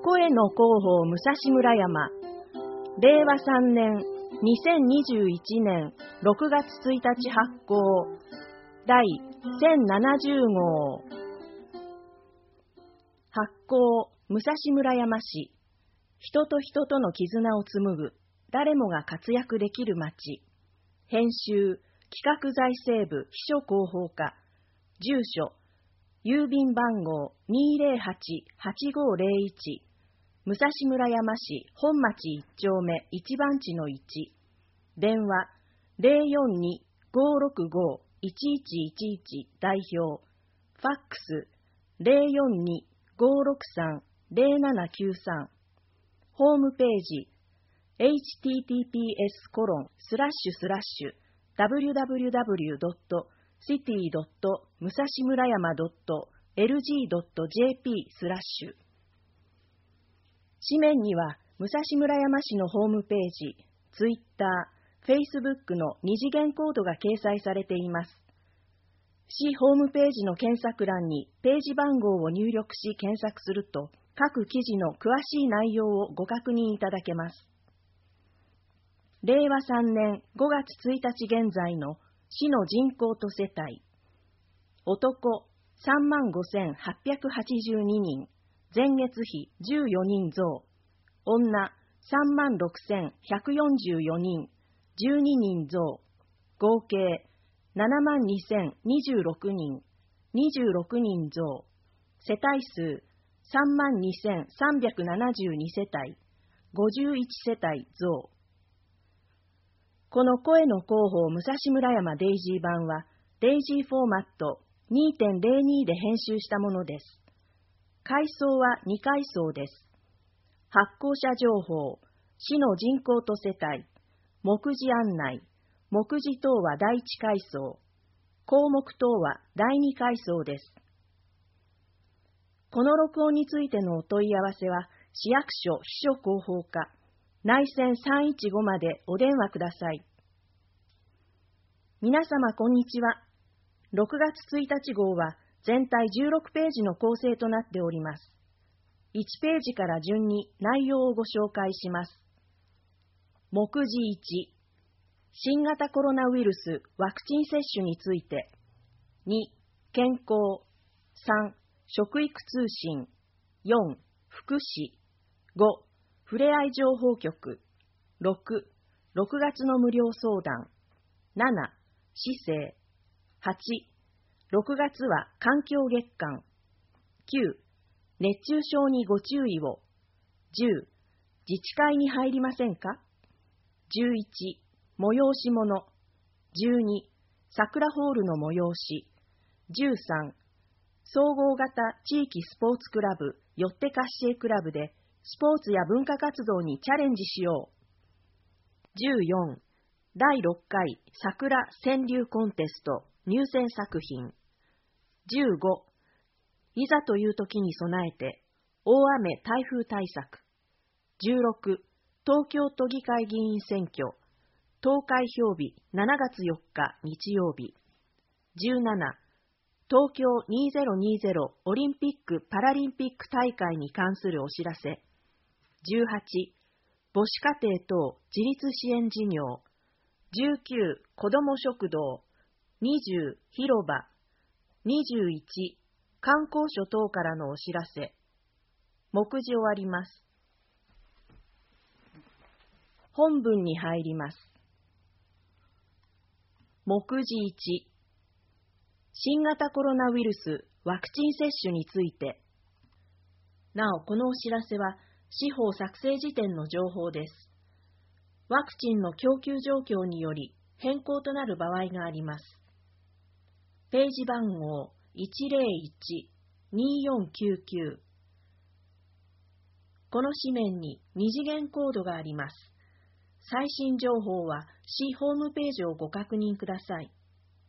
声の広報武蔵村山、令和3年2021年6月1日発行第1070号。発行武蔵村山市、人と人との絆を紡ぐ誰もが活躍できる街。編集企画財政部秘書広報課。住所郵便番号 208-8501、 武蔵村山市本町1丁目1番地の1。電話 042-565-1111 代表。ファックス 042-563-0793。ホームページ https://www.city.musashimurayama.lg.jp/。紙面には武蔵村山市のホームページ、ツイッター、フェイスブックの二次元コードが掲載されています。市ホームページの検索欄にページ番号を入力し検索すると、各記事の詳しい内容をご確認いただけます。令和3年5月1日現在の市の人口と世帯。男 35,882 人、前月比14人増。女 36,144 人、12人増。合計 72,026 人、26人増。世帯数 32,372 世帯、51世帯増。この声の広報武蔵村山デイジー版は、デイジーフォーマット 2.02 で編集したものです。階層は2階層です。発行者情報、市の人口と世帯、目次案内、目次等は第1階層、項目等は第2階層です。この録音についてのお問い合わせは、市役所秘書広報課、内線315までお電話ください。皆様こんにちは。6月1日号は全体16ページの構成となっております。1ページから順に内容をご紹介します。目次1、新型コロナウイルスワクチン接種について。2、健康。3、食育通信。4、福祉。5、ふれあい情報局。6、6月の無料相談。7、市政。8、6月は環境月間。9、熱中症にご注意を。10、自治会に入りませんか。11、催し物。12、桜ホールの催し。13、総合型地域スポーツクラブよってカッシェクラブでスポーツや文化活動にチャレンジしよう。14、第6回桜川柳コンテスト入選作品。15、いざという時に備えて大雨台風対策。16、東京都議会議員選挙投開票日7月4日日曜日。17、東京2020オリンピック・パラリンピック大会に関するお知らせ。18、母子家庭等自立支援事業。19、子ども食堂。20、広場。21、観光所等からのお知らせ。目次終わります。本文に入ります。目次1、新型コロナウイルスワクチン接種について。なお、このお知らせは司法作成時点の情報です。ワクチンの供給状況により変更となる場合があります。ページ番号 101-2499。この紙面に二次元コードがあります。最新情報は市ホームページをご確認ください。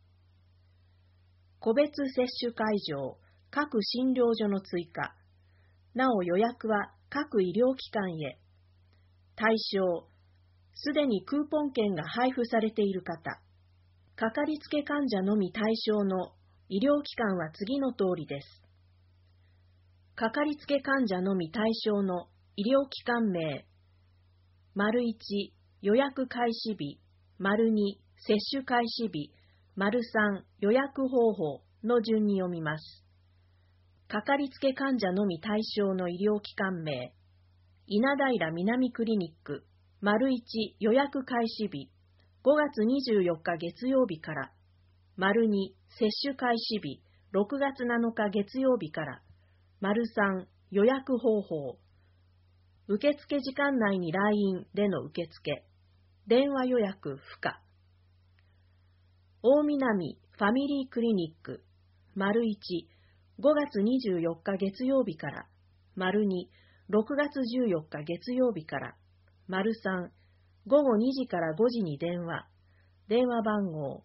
個別接種会場、各診療所の追加。なお予約は各医療機関へ。対象、すでにクーポン券が配布されている方。かかりつけ患者のみ対象の医療機関は次の通りです。 かかりつけ患者のみ対象の医療機関名、丸1、予約開始日、丸2、接種開始日、丸3、予約方法の順に読みます。かかりつけ患者のみ対象の医療機関名、稲平南クリニック、丸1、予約開始日、5月24日月曜日から、丸2、接種開始日、6月7日月曜日から、丸3、予約方法。受付時間内に来院での受付。電話予約不可。大南ファミリークリニック。丸1、5月24日月曜日から。丸2、6月14日月曜日から。丸3、午後2時から5時に電話。電話番号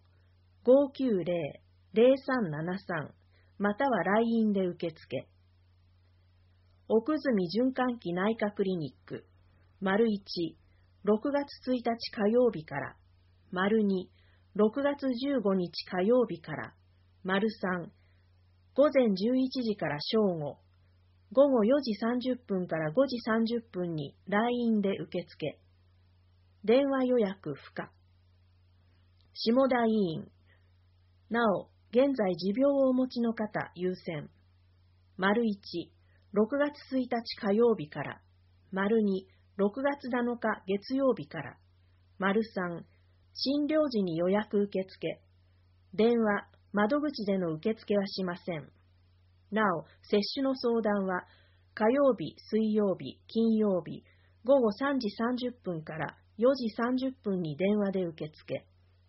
590-0373 または来院で受付。奥住循環器内科クリニック、丸1、6月1日火曜日から、丸2、6月15日火曜日から、丸3、午前11時から正午、午後4時30分から5時30分に来院で受付。電話予約不可。下田医院。なお、現在持病をお持ちの方優先。丸1、6月1日火曜日から、丸2、6月7日月曜日から、丸3、診療時に予約受付。電話、窓口での受付はしません。なお、接種の相談は、火曜日、水曜日、金曜日、午後3時30分から4時30分に電話で受付。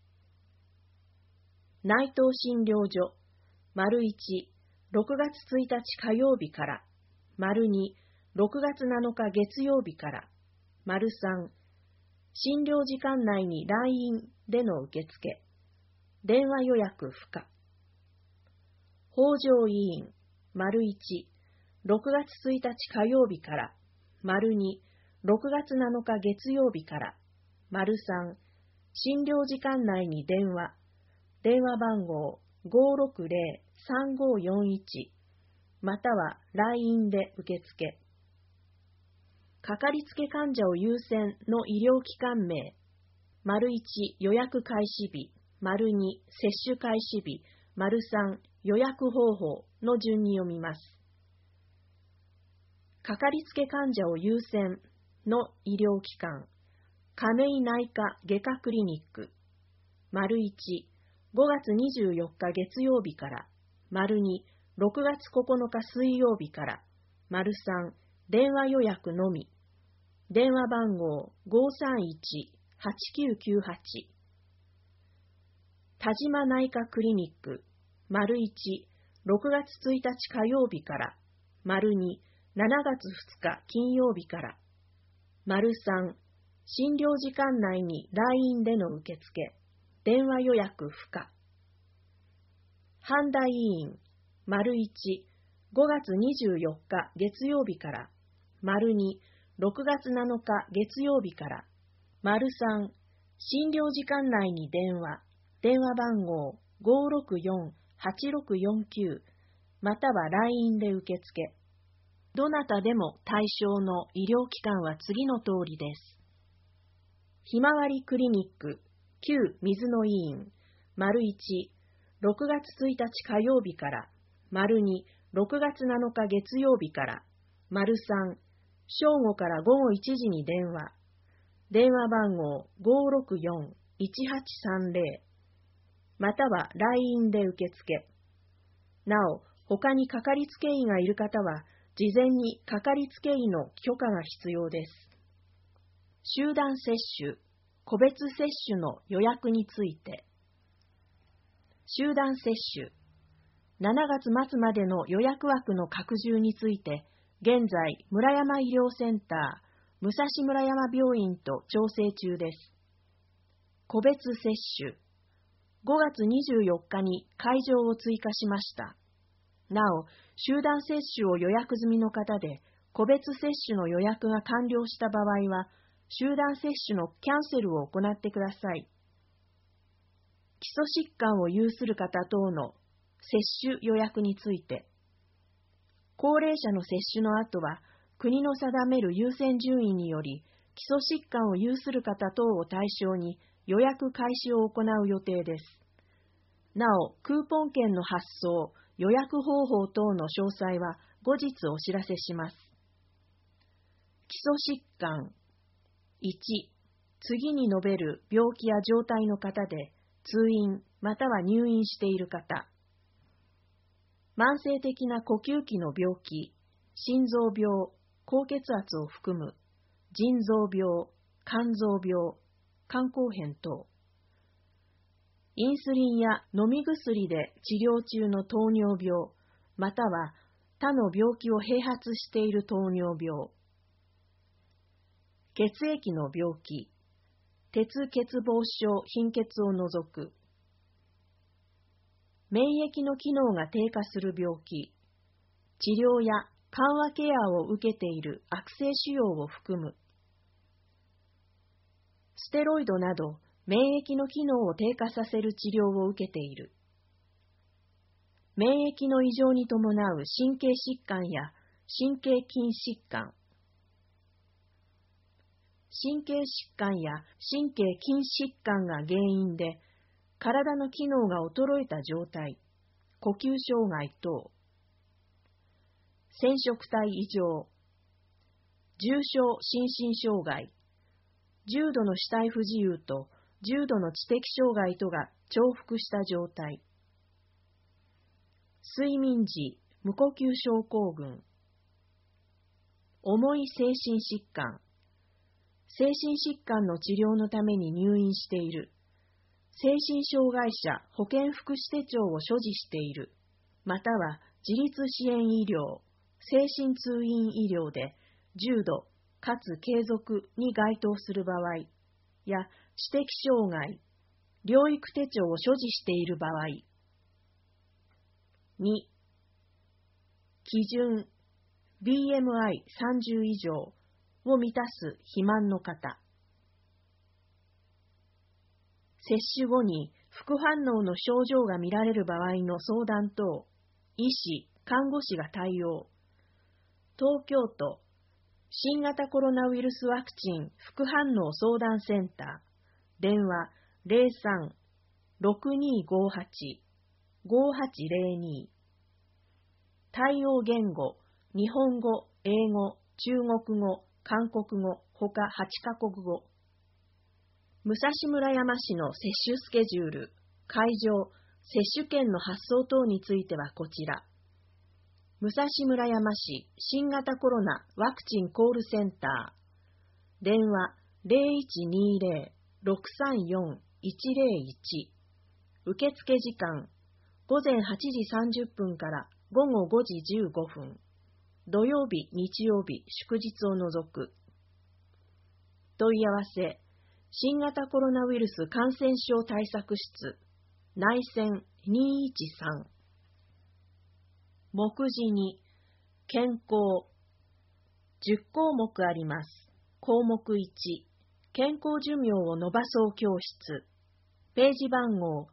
内藤診療所、丸1、6月1日火曜日から、丸2、6月7日月曜日から、丸3、診療時間内に来院での受付。電話予約不可。北条医院、丸1、6月1日火曜日から、丸2、6月7日月曜日から、丸3、診療時間内に電話。電話番号 560-3541または来院で受付。かかりつけ患者を優先の医療機関名、丸1、予約開始日、丸2、接種開始日、丸3、予約方法の順に読みます。かかりつけ患者を優先の医療機関、亀井内科外科クリニック、丸1、5月24日月曜日から、丸2、6月9日水曜日から、丸3、電話予約のみ。電話番号 531-8998。田島内科クリニック、丸1、6月1日火曜日から、丸2、7月2日金曜日から、丸3、診療時間内に来院での受付。電話予約不可。阪田医院、丸1、5月24日月曜日から、丸2、6月7日月曜日から、丸3、診療時間内に電話。電話番号 564-8649 または来院で受付。どなたでも対象の医療機関は次の通りです。ひまわりクリニック、旧水野医院、丸1、6月1日火曜日から、丸2、6月7日月曜日から、丸3、正午から午後1時に電話。電話番号 564-1830 または来院で受付。なお、他にかかりつけ医がいる方は、事前にかかりつけ医の許可が必要です。集団接種、個別接種の予約について。集団接種、7月末までの予約枠の拡充について、現在、村山医療センター、武蔵村山病院と調整中です。個別接種、5月24日に会場を追加しました。なお、集団接種を予約済みの方で、個別接種の予約が完了した場合は、集団接種のキャンセルを行ってください。基礎疾患を有する方等の接種予約について、 高齢者の接種の後は、国の定める優先順位により、基礎疾患を有する方等を対象に予約開始を行う予定です。なお、クーポン券の発送、予約方法等の詳細は後日お知らせします。基礎疾患。1、次に述べる病気や状態の方で、通院または入院している方。慢性的な呼吸器の病気、心臓病、高血圧を含む、腎臓病、肝臓病、肝硬変等。インスリンや飲み薬で治療中の糖尿病、または他の病気を併発している糖尿病。血液の病気、鉄欠乏症、貧血を除く。免疫の機能が低下する病気、治療や緩和ケアを受けている悪性腫瘍を含む。ステロイドなど免疫の機能を低下させる治療を受けている。免疫の異常に伴う神経疾患や神経筋疾患。神経疾患や神経筋疾患が原因で、体の機能が衰えた状態、呼吸障害等。染色体異常、重症心身障害、重度の死体不自由と重度の知的障害とが重複した状態。睡眠時無呼吸症候群。重い精神疾患。精神疾患の治療のために入院している。精神障害者保健福祉手帳を所持している。または自立支援医療、精神通院医療で重度かつ継続に該当する場合や知的障害、療育手帳を所持している場合。2、基準 BMI30 以上を満たす肥満の方。接種後に副反応の症状が見られる場合の相談等、医師、看護師が対応。東京都新型コロナウイルスワクチン副反応相談センター、電話 03-6258-5802。対応言語、日本語、英語、中国語、韓国語、ほか8カ国語。武蔵村山市の接種スケジュール、会場、接種券の発送等についてはこちら。武蔵村山市新型コロナワクチンコールセンター、電話 0120-634-101。受付時間、午前8時30分から午後5時15分。土曜日、日曜日、祝日を除く。問い合わせ、新型コロナウイルス感染症対策室、内線213。目次に、健康。10項目あります。項目1、健康寿命を伸ばそう教室。ページ番号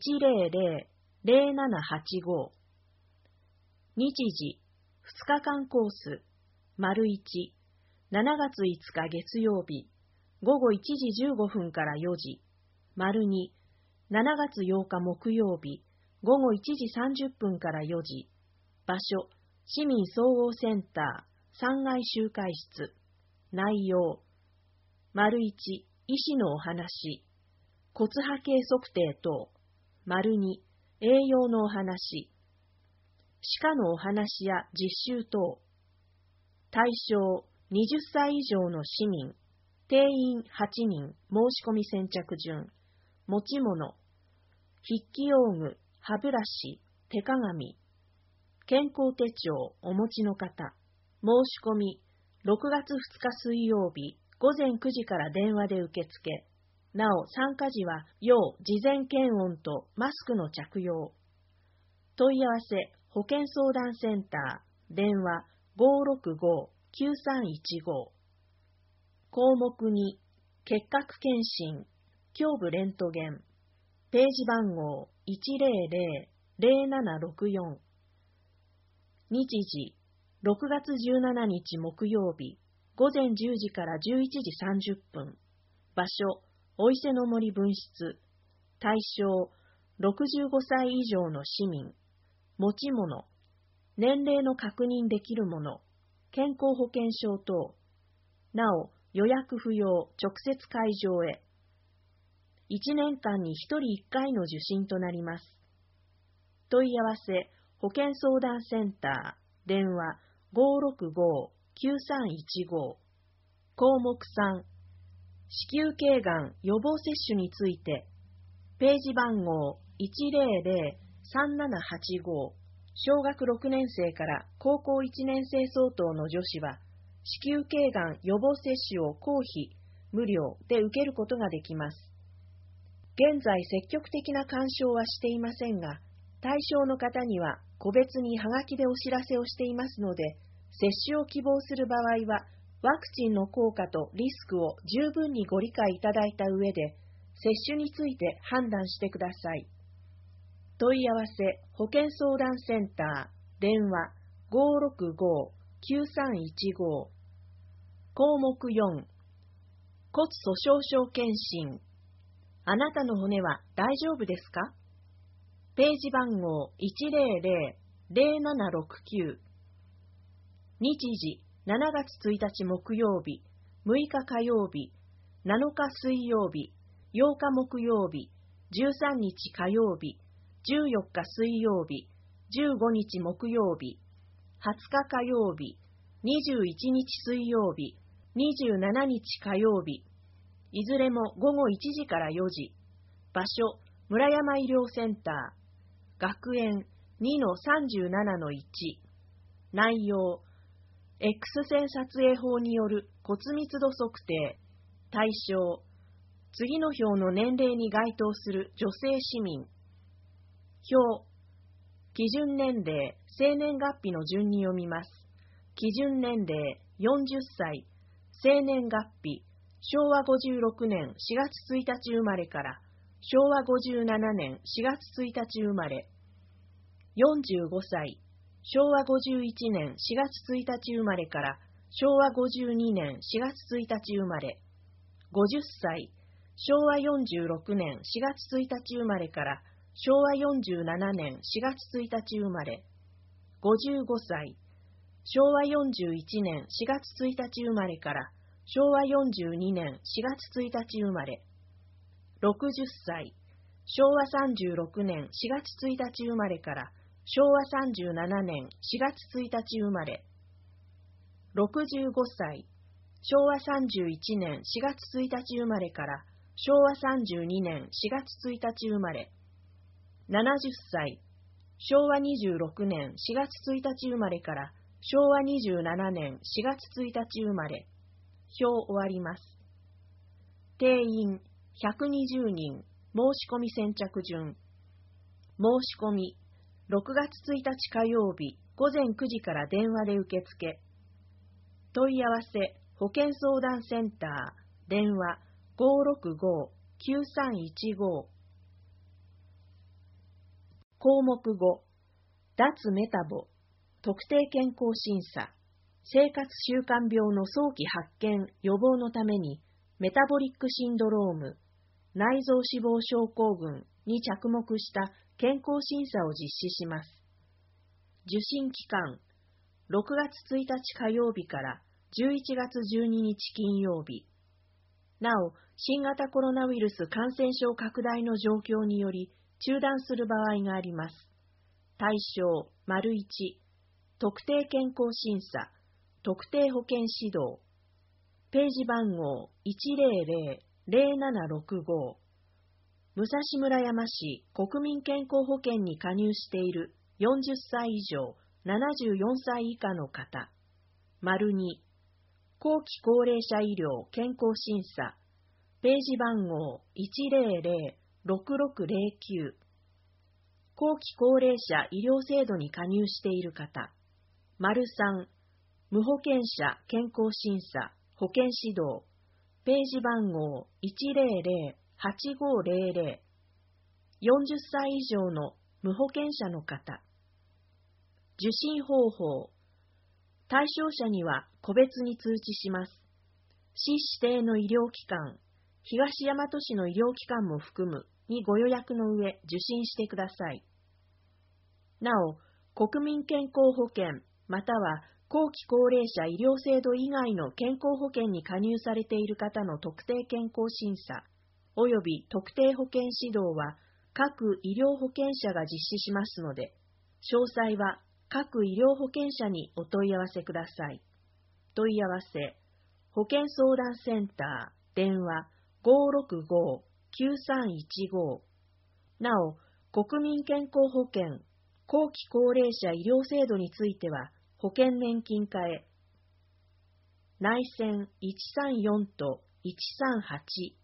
100-0785。日時、2日間コース。丸1、7月5日月曜日、午後1時15分から4時。丸2、7月8日木曜日、午後1時30分から4時。場所、市民総合センター、3階集会室。内容、丸1、医師のお話、骨波計測定等。丸2、栄養のお話、歯科のお話や実習等。対象、20歳以上の市民、定員8人、申し込み先着順。持ち物、筆記用具、歯ブラシ、手鏡、健康手帳お持ちの方。申し込み、6月2日水曜日、午前9時から電話で受付。なお、参加時は、要事前検温とマスクの着用。問い合わせ、保健相談センター、電話 565-9315。項目2、結核検診、胸部レントゲン。ページ番号100-0764。日時、 6月17日木曜日、午前10時から11時30分。場所、お伊勢の森分室。対象、65歳以上の市民。持ち物、年齢の確認できるもの、健康保険証等。なお、予約不要、直接会場へ。1年間に1人1回の受診となります。問い合わせ、保健相談センター、電話565-9315。項目3、子宮頸がん予防接種について、ページ番号100-3785、小学6年生から高校1年生相当の女子は、子宮頸がん予防接種を公費、無料で受けることができます。現在積極的な勧奨はしていませんが、対象の方には個別にハガキでお知らせをしていますので、接種を希望する場合は、ワクチンの効果とリスクを十分にご理解いただいた上で、接種について判断してください。問い合わせ、保健相談センター、電話565-9315。項目4、骨粗鬆症検診。あなたの骨は大丈夫ですか？ページ番号100-0769。日時、7月1日木曜日、6日火曜日、7日水曜日、8日木曜日、13日火曜日、14日水曜日、15日木曜日、20日火曜日、21日水曜日、27日火曜日、いずれも午後1時から4時。場所、村山医療センター。学園 2-37-1。内容、X 線撮影法による骨密度測定。対象、次の表の年齢に該当する女性市民。表、基準年齢、生年月日の順に読みます。基準年齢、40歳、生年月日、昭和56年4月1日生まれから昭和57年4月1日生まれ。45歳、昭和51年4月1日生まれから昭和52年4月1日生まれ。50歳、昭和46年4月1日生まれから昭和47年4月1日生まれ。55歳、昭和41年4月1日生まれから昭和42年4月1日生まれ。60歳、昭和36年4月1日生まれから昭和37年4月1日生まれ。65歳、昭和31年4月1日生まれから昭和32年4月1日生まれ。70歳、昭和26年4月1日生まれから昭和27年4月1日生まれ。表終わります。定員120人、申し込み先着順。申し込み、6月1日火曜日午前9時から電話で受付。問い合わせ、保健相談センター、電話565-9315。項目5、脱メタボ、特定健康審査。生活習慣病の早期発見・予防のために、メタボリックシンドローム、内臓脂肪症候群に着目した健康審査を実施します。受診期間、6月1日火曜日から11月12日金曜日。なお、新型コロナウイルス感染症拡大の状況により中断する場合があります。対象、1、特定健康審査、特定保健指導。ページ番号100-0765。武蔵村山市国民健康保険に加入している40歳以上74歳以下の方。2、後期高齢者医療健康審査。ページ番号100-6609。後期高齢者医療制度に加入している方。3、無保険者健康審査、保険指導。ページ番号100-8500。40歳以上の無保険者の方。受診方法。 対象者には個別に通知します。市指定の医療機関、東大和市の医療機関も含むにご予約の上受診してください。なお、国民健康保険または後期高齢者医療制度以外の健康保険に加入されている方の特定健康審査及び特定保険指導は各医療保険者が実施しますので、詳細は各医療保険者にお問い合わせください。問い合わせ、保健相談センター、電話 565-9315。なお、国民健康保険、後期高齢者医療制度については、保険年金課へ。内線134と138。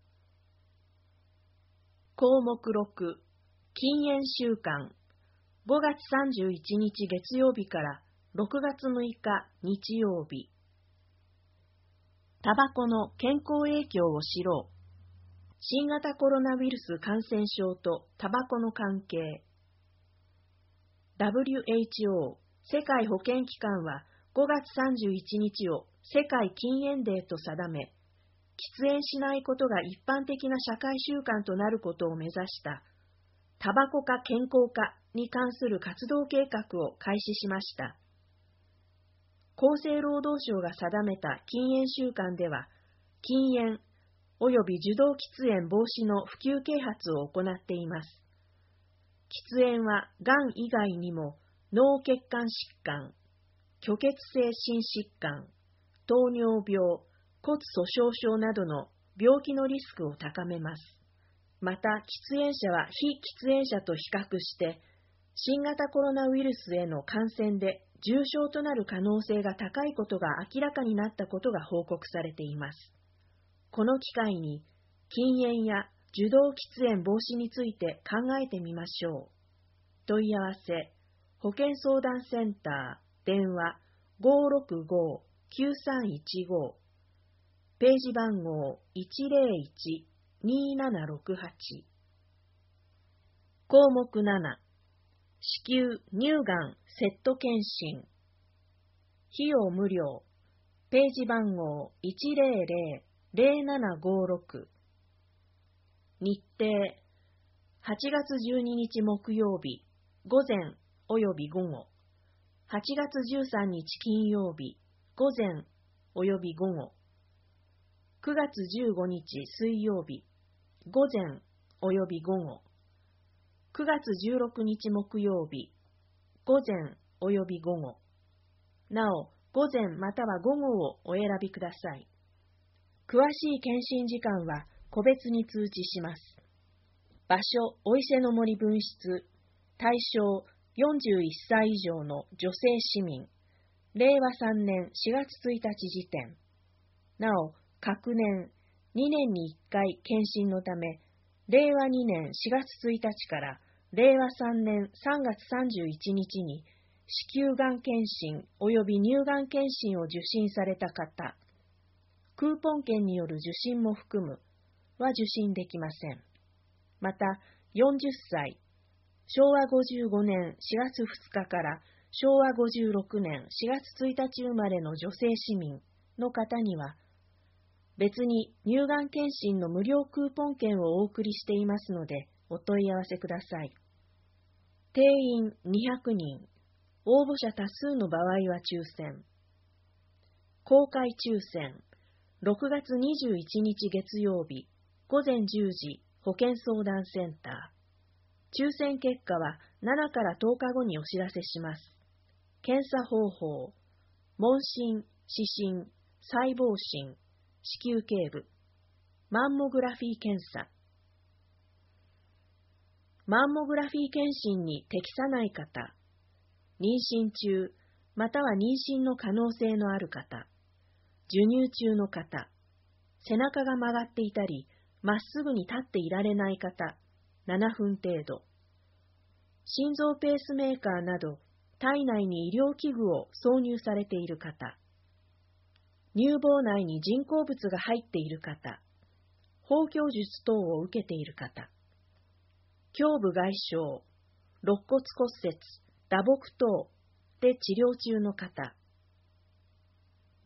項目6、禁煙週間。5月31日月曜日から6月6日日曜日。タバコの健康影響を知ろう。新型コロナウイルス感染症とタバコの関係。WHO 世界保健機関は5月31日を世界禁煙デーと定め、喫煙しないことが一般的な社会習慣となることを目指したタバコ化健康化に関する活動計画を開始しました。厚生労働省が定めた禁煙週間では、禁煙及び受動喫煙防止の普及啓発を行っています。喫煙はがん以外にも脳血管疾患、虚血性心疾患、糖尿病、骨粗鬆症などの病気のリスクを高めます。また、喫煙者は非喫煙者と比較して、新型コロナウイルスへの感染で重症となる可能性が高いことが明らかになったことが報告されています。この機会に、禁煙や受動喫煙防止について考えてみましょう。問い合わせ、保健相談センター、電話 565-9315、ページ番号 101-2768。項目7、子宮・乳がんセット検診。費用無料。ページ番号 100-0756。日程、8月12日木曜日、午前および午後。8月13日金曜日、午前および午後。9月15日水曜日、午前および午後。9月16日木曜日、午前および午後。なお、午前または午後をお選びください。詳しい検診時間は個別に通知します。場所、お伊勢の森分室。対象、41歳以上の女性市民。令和3年4月1日時点。なお、各年、2年に1回検診のため、令和2年4月1日から令和3年3月31日に子宮がん検診及び乳がん検診を受診された方、クーポン券による受診も含むは受診できません。また、40歳、昭和55年4月2日から昭和56年4月1日生まれの女性市民の方には、別に乳がん検診の無料クーポン券をお送りしていますので、お問い合わせください。定員200人、応募者多数の場合は抽選。公開抽選、6月21日月曜日、午前10時、保健相談センター。抽選結果は7から10日後にお知らせします。検査方法、問診、視診、細胞診、子宮頸部、マンモグラフィー検査。マンモグラフィー検診に適さない方、妊娠中、または妊娠の可能性のある方、授乳中の方、背中が曲がっていたり、まっすぐに立っていられない方、7分程度、心臓ペースメーカーなど、体内に医療器具を挿入されている方、乳房内に人工物が入っている方、包協術等を受けている方、胸部外傷、肋骨骨折、打撲等で治療中の方、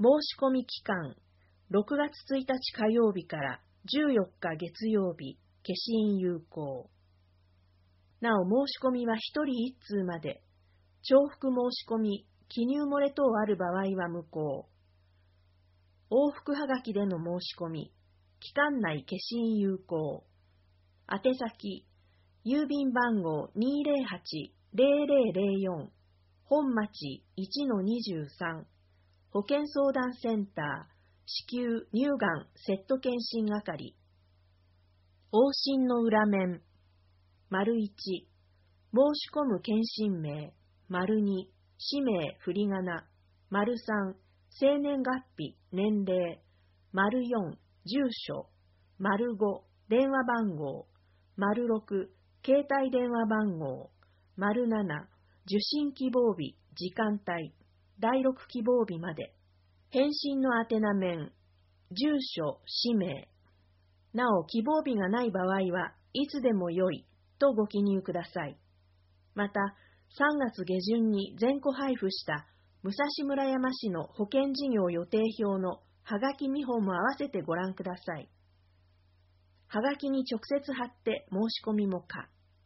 申込期間、6月1日火曜日から14日月曜日、消印有効。なお、申し込みは1人1通まで、重複申し込み、記入漏れ等ある場合は無効。往復はがきでの申し込み、期間内消印有効。宛先、郵便番号 208-0004、本町 1-23、保健相談センター、子宮・乳がんセット検診係。往診の裏面、①、申し込む検診名、②、氏名、振り仮名、③、生年月日、年齢、�4、住所、�5、電話番号、�6、携帯電話番号、�7、受診希望日、時間帯、第6希望日まで。返信の宛名面、住所、氏名。なお、希望日がない場合はいつでもよいとご記入ください。また、3月下旬に全戸配布した武蔵村山市の保健事業予定表のはがき見本も合わせてご覧ください。はがきに直接貼って申し込みも可。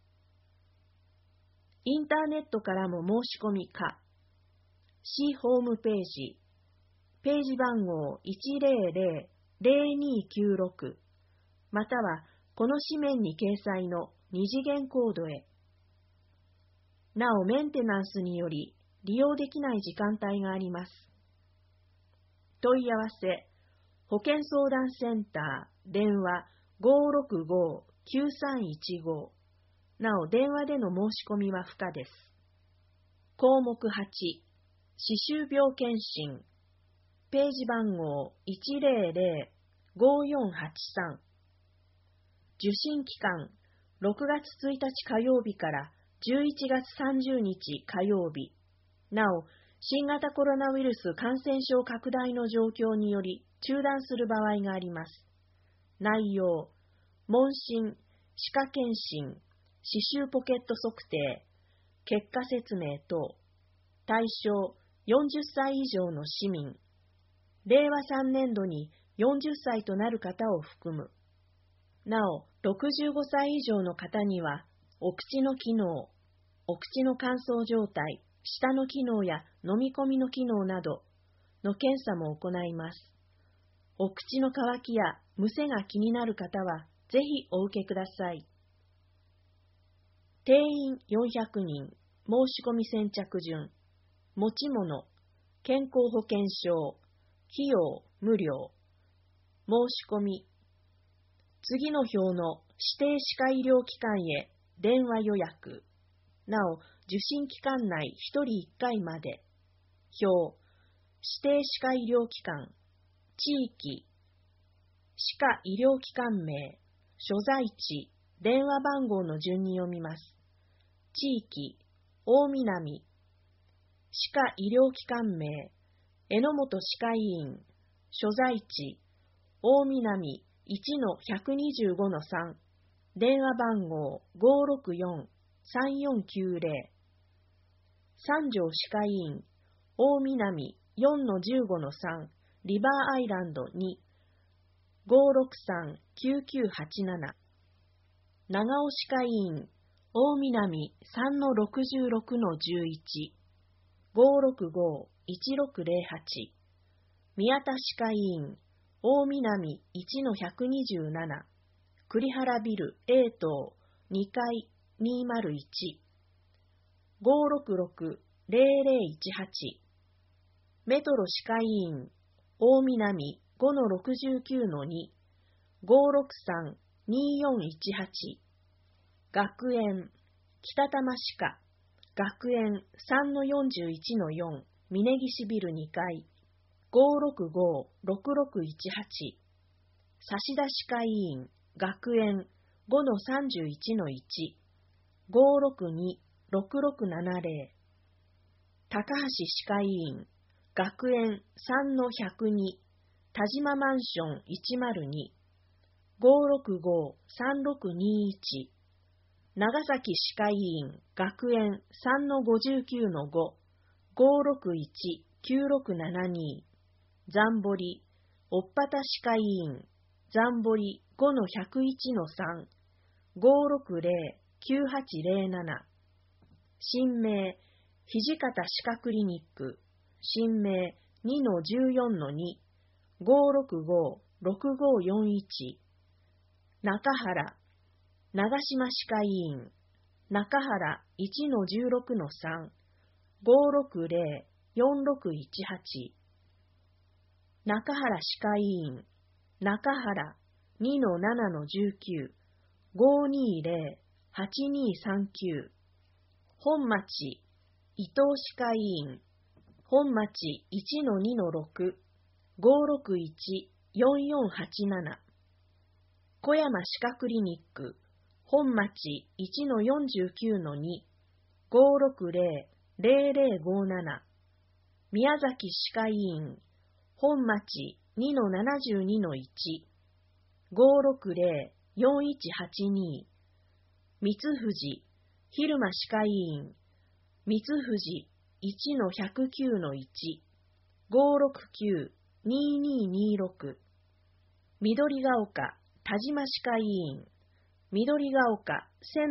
インターネットからも申し込み可。市ホームページ、ページ番号 100-0296、またはこの紙面に掲載の2次元コードへ。なお、メンテナンスにより利用できない時間帯があります。問い合わせ、保健相談センター、電話 565-9315。なお、電話での申し込みは不可です。項目8、歯周病検診、ページ番号 100-5483。受診期間、6月1日火曜日から11月30日火曜日。なお、新型コロナウイルス感染症拡大の状況により中断する場合があります。内容、問診、歯科検診、歯周ポケット測定、結果説明等。対象、40歳以上の市民。令和3年度に40歳となる方を含む。なお、65歳以上の方には、お口の機能、お口の乾燥状態、舌の機能や飲み込みの機能などの検査も行います。お口の渇きやむせが気になる方は、ぜひお受けください。定員400人、申し込み先着順、持ち物、健康保険証、費用無料、申し込み。次の表の指定歯科医療機関へ電話予約。なお、受診期間内1人1回まで。表、指定歯科医療機関、地域、歯科医療機関名、所在地、電話番号の順に読みます。地域、大南。歯科医療機関名、榎本歯科医院。所在地、大南 1-125-3。電話番号 564-3490。三条歯科医院、大南 4-15-3。リバーアイランド2。563-9987。長尾歯科医院、大南 3-66-11。565-1608。宮田歯科医院、大南 1-127。栗原ビル A 棟2階201。566-0018。メトロ歯科医院、大南 5-69-2。563-2418。学園、北多摩歯科、学園 3-41-4。峯岸ビル2階。565-6618。差田歯科医院、学園 5-31-1。562-6670。高橋歯科医院、学園 3-102。田島マンション102。565-3621。長崎歯科医院、学園 3-59-5。561-9672。 残堀、おっぱた歯科医院、残堀5-101-3、560-9807、新名、土方歯科クリニック、新名2-14-2、565-6541、中原、長島歯科医院、中原1-16-3、560-4618、中原歯科医院、中原2-7-19、520-8239、本町、伊東歯科医院、本町1-2-6、561-4487、小山歯科クリニック、本町 1-49-2、560-0057、宮崎歯科医院、本町 2-72-1、560-4182、三藤、蛭間歯科医院、三藤 1-109-1、569-2226、緑が丘、田島歯科医院、緑が丘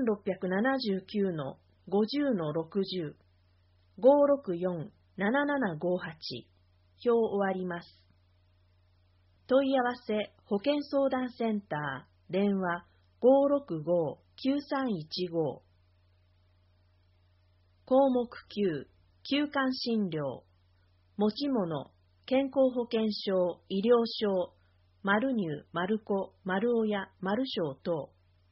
1679-50-60、564-7758、表終わります。問い合わせ保健相談センター、電話565-9315。項目9、休館診療、持ち物、健康保険証、医療証、丸入、丸子、丸親、丸小等。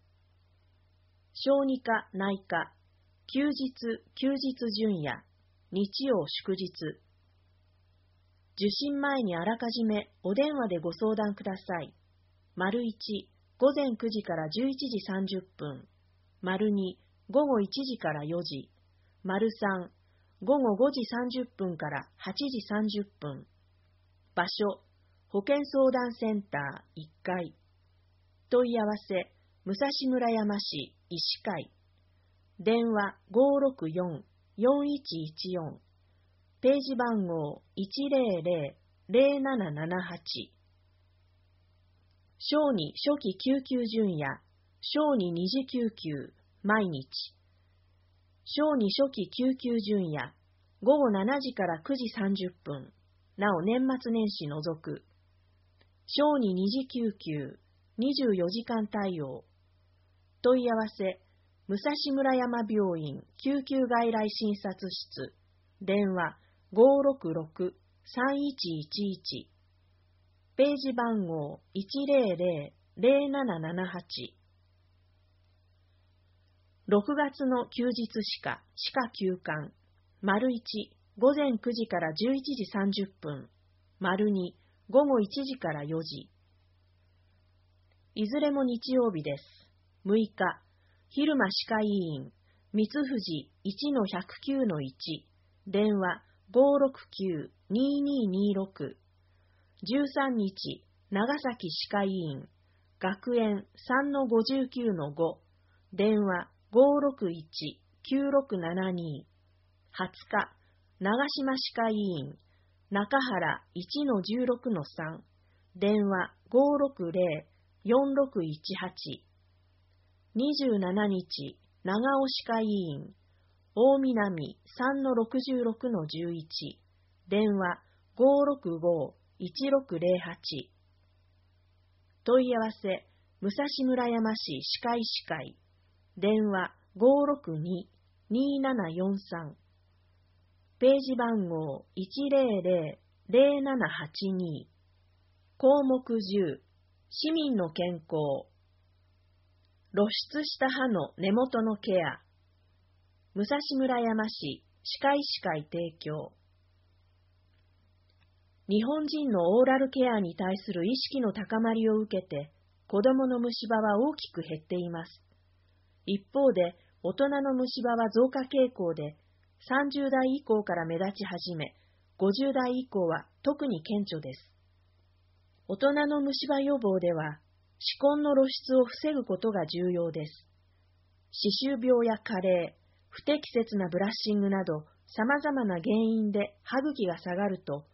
小児科、内科、休日準夜、日曜祝日。受診前にあらかじめお電話でご相談ください。丸1、午前9時から11時30分。丸2、午後1時から4時。丸3、午後5時30分から8時30分。場所、保健相談センター1階。問い合わせ、武蔵村山市医師会。電話564-4114。ページ番号 100-0778。小児初期救急準夜、小児二次救急、毎日。小児初期救急準夜、午後7時から9時30分、なお年末年始除く。小児二次救急、24時間対応。問い合わせ、武蔵村山病院救急外来診察室。電話566-3111。ページ番号100-0778。6月の休日歯科休館。丸1、午前9時から11時30分。丸2、午後1時から4時。いずれも日曜日です。6日、蛭間歯科医院、三藤 1-109-1。電話569-2226。13日、長崎歯科医院、学園 3-59-5。電話561-9672。20日、長島歯科医院、中原 1-16-3。電話560-4618。27日、長尾歯科医院、大南 3-66-11。電話565-1608。問い合わせ、武蔵村山市歯科医師会。電話562-2743。ページ番号100-0782。項目10、市民の健康。露出した歯の根元のケア。武蔵村山市歯科医師会提供。日本人のオーラルケアに対する意識の高まりを受けて、子供の虫歯は大きく減っています。一方で、大人の虫歯は増加傾向で、30代以降から目立ち始め、50代以降は特に顕著です。大人の虫歯予防では、歯根の露出を防ぐことが重要です。歯周病や加齢、不適切なブラッシングなど、様々な原因で歯茎が下がると、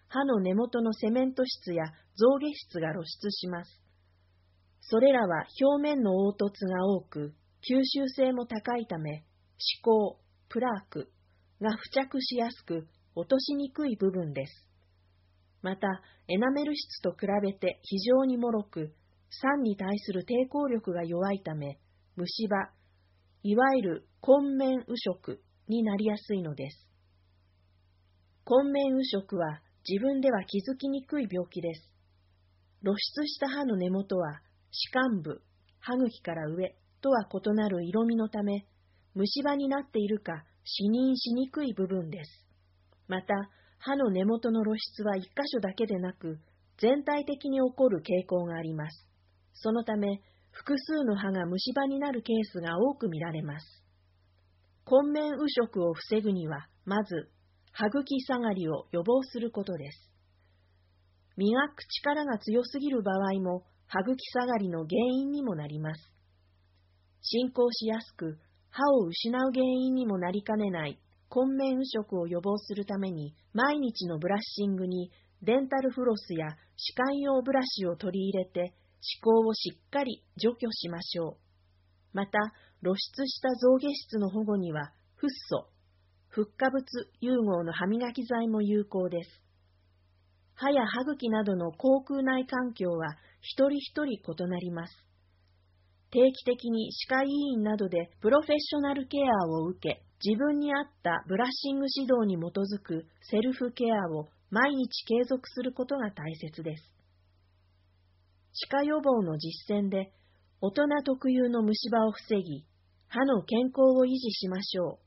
刃の根元のセメント質や象牙質が露出します。それらは表面の凹凸が多く、吸収性も高いため、歯垢、プラークが付着しやすく、落としにくい部分です。また、エナメル質と比べて非常に脆く、酸に対する抵抗力が弱いため、虫歯、いわゆる根面腐食になりやすいのです。根面腐食は自分では気づきにくい病気です。露出した歯の根元は、歯間部、歯茎から上とは異なる色味のため、虫歯になっているか視認しにくい部分です。また、歯の根元の露出は一箇所だけでなく、全体的に起こる傾向があります。そのため、複数の歯が虫歯になるケースが多く見られます。根面腐食を防ぐには、まず、歯茎下がりを予防することです。磨く力が強すぎる場合も、歯茎下がりの原因にもなります。進行しやすく、歯を失う原因にもなりかねない根面腐食を予防するために、毎日のブラッシングにデンタルフロスや歯間用ブラシを取り入れて、歯垢をしっかり除去しましょう。また、露出した象牙質の保護には、フッ素、フッ化物融合の歯磨き剤も有効です。歯や歯茎などの口腔内環境は一人一人異なります。定期的に歯科医院などでプロフェッショナルケアを受け、自分に合ったブラッシング指導に基づくセルフケアを毎日継続することが大切です。歯科予防の実践で大人特有の虫歯を防ぎ、歯の健康を維持しましょう。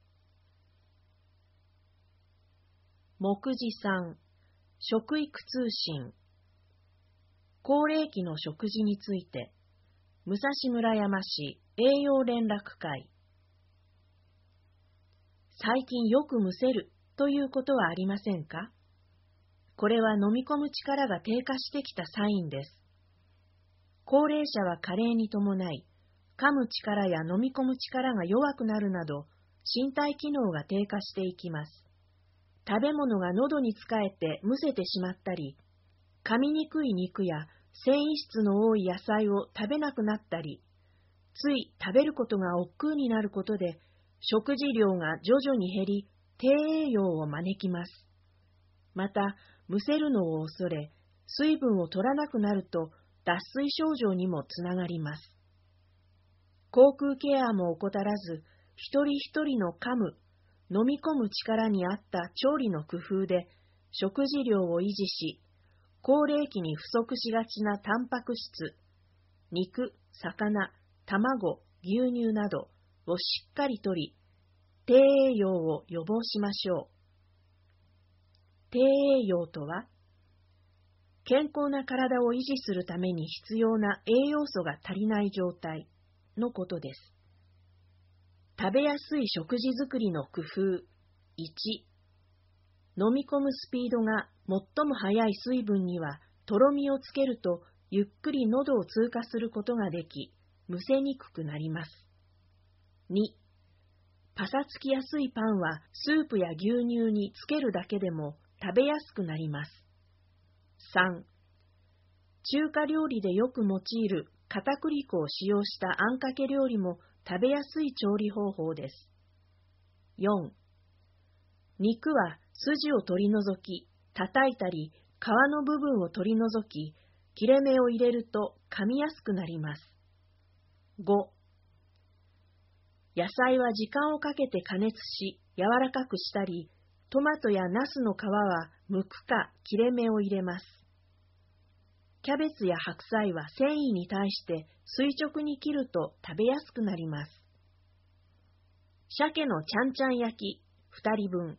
目次3、食育通信。高齢期の食事について、武蔵村山市栄養連絡会。最近よくむせるということはありませんか？これは飲み込む力が低下してきたサインです。高齢者は加齢に伴い、噛む力や飲み込む力が弱くなるなど、身体機能が低下していきます。食べ物が喉につかえてむせてしまったり、噛みにくい肉や繊維質の多い野菜を食べなくなったり、つい食べることが億劫になることで、食事量が徐々に減り、低栄養を招きます。また、むせるのを恐れ、水分を取らなくなると、脱水症状にもつながります。口腔ケアも怠らず、一人一人の噛む、飲み込む力に合った調理の工夫で、食事量を維持し、高齢期に不足しがちなタンパク質、肉、魚、卵、牛乳などをしっかりとり、低栄養を予防しましょう。低栄養とは、健康な体を維持するために必要な栄養素が足りない状態のことです。食べやすい食事作りの工夫。1、飲み込むスピードが最も速い水分にはとろみをつけるとゆっくり喉を通過することができ、むせにくくなります。2、パサつきやすいパンはスープや牛乳につけるだけでも食べやすくなります。3、中華料理でよく用いる片栗粉を使用したあんかけ料理も食べやすい調理方法です。4、肉は筋を取り除き、叩いたり皮の部分を取り除き、切れ目を入れると噛みやすくなります。5、野菜は時間をかけて加熱し柔らかくしたり、トマトやナスの皮は剥くか切れ目を入れます。キャベツや白菜は繊維に対して垂直に切ると食べやすくなります。鮭のちゃんちゃん焼き2人分。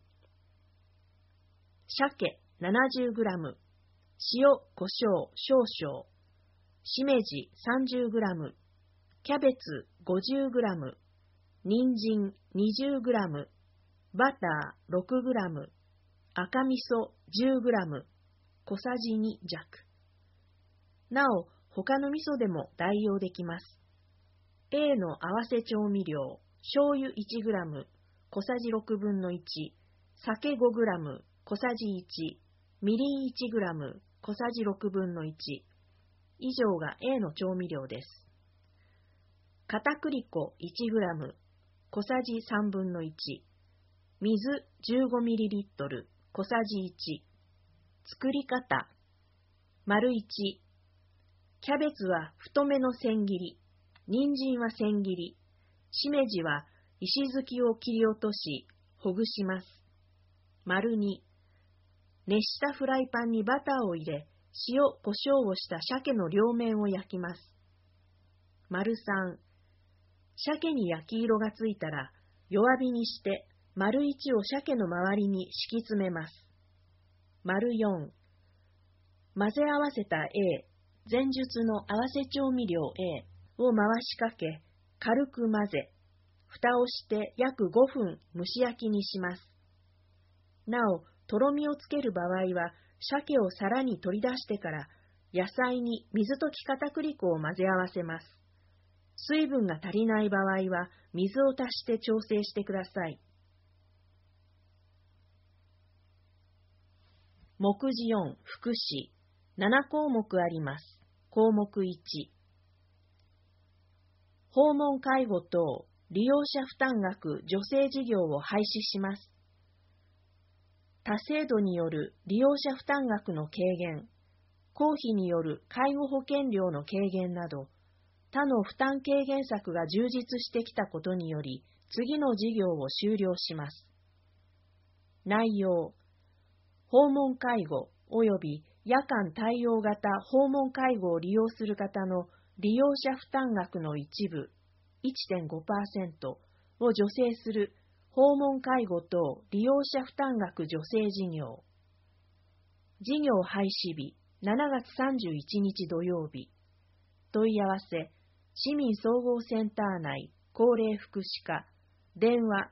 鮭 70g、塩、胡椒少々、しめじ 30g、キャベツ 50g、人参 20g、バター 6g、赤味噌 10g、小さじ2弱。なお、他の味噌でも代用できます。A の合わせ調味料、醤油 1g、小さじ6分の1、酒 5g、小さじ1、 みりん 1g 小さじ6分の1。以上が A の調味料です。片栗粉 1g 小さじ3分の1。水 15ml 小さじ1。作り方。丸1。キャベツは太めの千切り。人参は千切り。しめじは石突きを切り落とし、ほぐします。丸2。熱したフライパンにバターを入れ、塩、胡椒をした鮭の両面を焼きます。丸3。鮭に焼き色がついたら、弱火にして、丸1を鮭の周りに敷き詰めます。丸4。混ぜ合わせた A、前述の合わせ調味料 A を回しかけ、軽く混ぜ、蓋をして約5分蒸し焼きにします。なお、とろみをつける場合は、鮭を皿に取り出してから、野菜に水溶き片栗粉を混ぜ合わせます。水分が足りない場合は、水を足して調整してください。目次4、福祉。7項目あります。項目1。訪問介護等利用者負担額助成事業を廃止します。他制度による利用者負担額の軽減、公費による介護保険料の軽減など、他の負担軽減策が充実してきたことにより、次の事業を終了します。内容、訪問介護及び夜間対応型訪問介護を利用する方の利用者負担額の一部 1.5% を助成する訪問介護等利用者負担額助成事業。事業廃止日7月31日土曜日。問い合わせ、市民総合センター内高齢福祉課、電話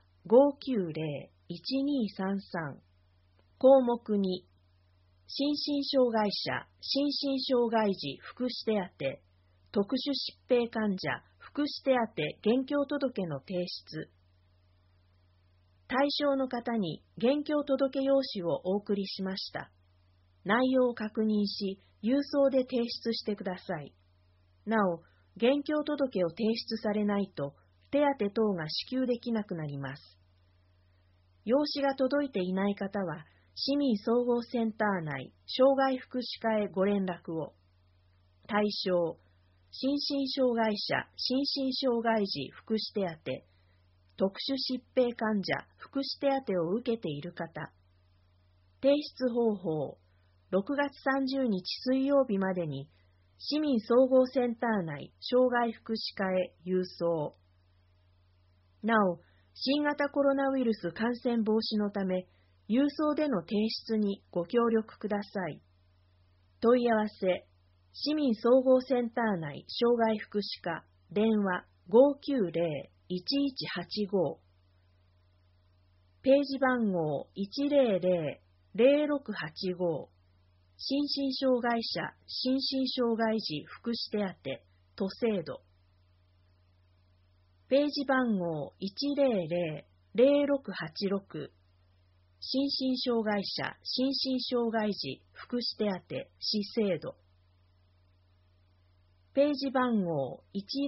590-1233。項目2、心身障害者、心身障害児福祉手当、特殊疾病患者福祉手当現況届の提出。対象の方に現況届用紙をお送りしました。内容を確認し、郵送で提出してください。なお、現況届を提出されないと、手当等が支給できなくなります。用紙が届いていない方は、市民総合センター内障害福祉課へご連絡を。対象、心身障害者、心身障害児福祉手当、特殊疾病患者福祉手当を受けている方。提出方法、6月30日水曜日までに、市民総合センター内障害福祉課へ郵送。なお、新型コロナウイルス感染防止のため、郵送での提出にご協力ください。問い合わせ、市民総合センター内障害福祉課、電話 590-1185。ページ番号 100-0685。心身障害者、心身障害児福祉手当、都制度。ページ番号 100-0686。心身障害者、心身障害児福祉手当、市制度。ページ番号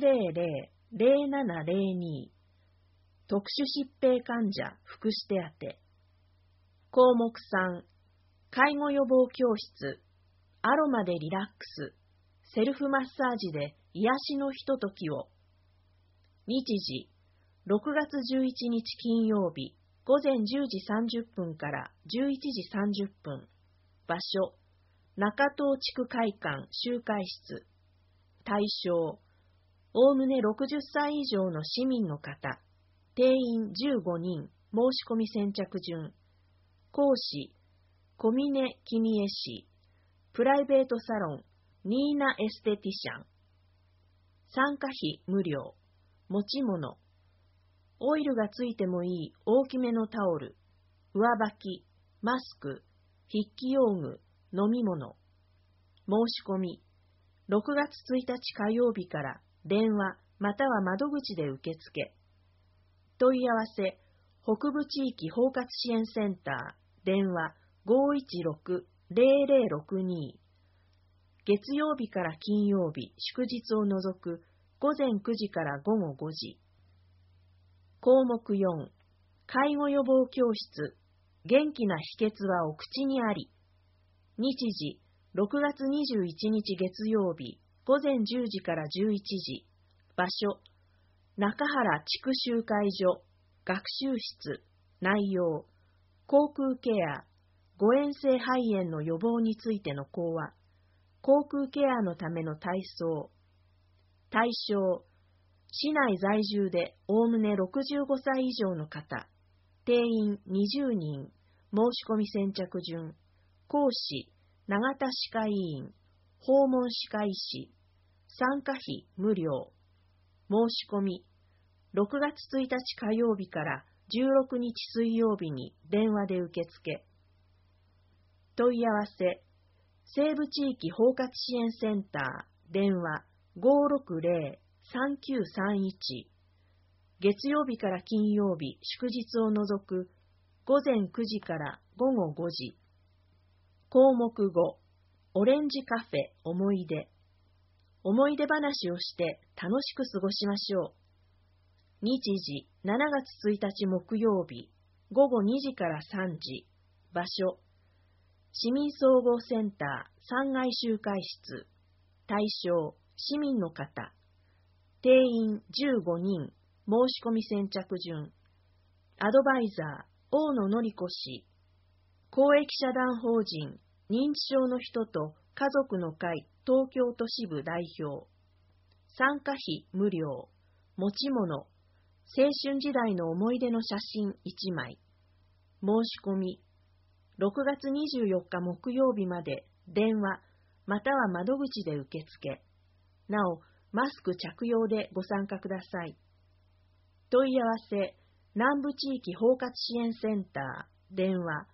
100-0702。特殊疾病患者福祉手当。項目3。介護予防教室、アロマでリラックス、セルフマッサージで癒しのひとときを。日時、6月11日金曜日、午前10時30分から11時30分。場所、中東地区会館集会室。対象、おおむね60歳以上の市民の方。定員15人、申し込み先着順。講師、小峰君江氏、プライベートサロン、ニーナエステティシャン。参加費無料。持ち物。オイルがついてもいい大きめのタオル、上履き、マスク、筆記用具、飲み物。申し込み、6月1日火曜日から電話または窓口で受付。問い合わせ、北部地域包括支援センター、電話 0062、月曜日から金曜日、祝日を除く午前9時から午後5時。項目4、介護予防教室、元気な秘訣はお口にあり。日時、6月21日月曜日、午前10時から11時。場所、中原地区集会所、学習室。内容、口腔ケア、誤嚥性肺炎の予防についての講話。口腔ケアのための体操。対象、市内在住でおおむね65歳以上の方。定員20人。申し込み先着順。講師、永田歯科医院。訪問歯科医師。参加費無料。申し込み、6月1日火曜日から16日水曜日に電話で受付。問い合わせ、西部地域包括支援センター、電話560-3931。月曜日から金曜日、祝日を除く午前9時から午後5時。項目5、オレンジカフェ思い出。思い出話をして楽しく過ごしましょう。日時、7月1日木曜日、午後2時から3時。場所、市民総合センター3階集会室。対象、市民の方。定員15人。申し込み先着順。アドバイザー、大野典子氏。公益社団法人、認知症の人と家族の会東京都支部代表。参加費無料。持ち物、青春時代の思い出の写真1枚。申し込み、6月24日木曜日まで電話または窓口で受付。なお、マスク着用でご参加ください。問い合わせ、南部地域包括支援センター、電話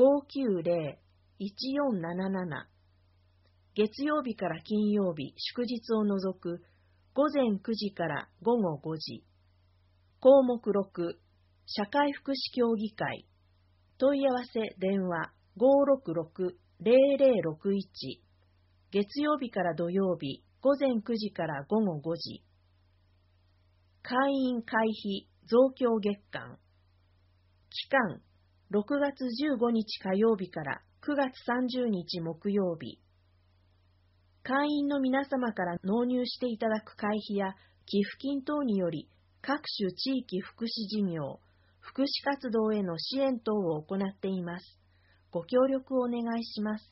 590-1477。月曜日から金曜日、祝日を除く午前9時から午後5時。項目6、社会福祉協議会。問い合わせ電話566-0061。月曜日から土曜日、午前9時から午後5時。会員会費増強月間。期間、6月15日火曜日から9月30日木曜日。会員の皆様から納入していただく会費や寄付金等により、各種地域福祉事業、福祉活動への支援等を行っています。ご協力をお願いします。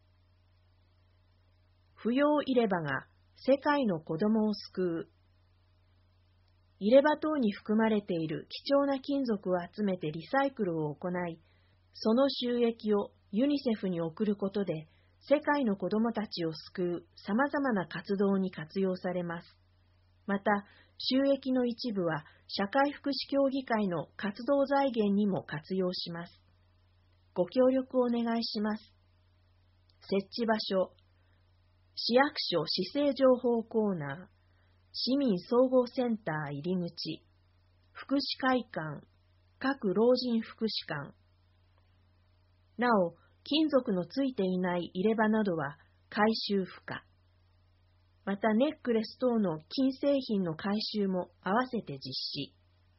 不要入れ歯が世界の子供を救う。入れ歯等に含まれている貴重な金属を集めてリサイクルを行い、その収益をユニセフに送ることで、世界の子供たちを救う様々な活動に活用されます。また、収益の一部は社会福祉協議会の活動財源にも活用します。ご協力をお願いします。設置場所、市役所市政情報コーナー、市民総合センター入り口、福祉会館、各老人福祉館。なお、金属のついていない入れ歯などは回収不可。またネックレス等の金製品の回収も合わせて実施。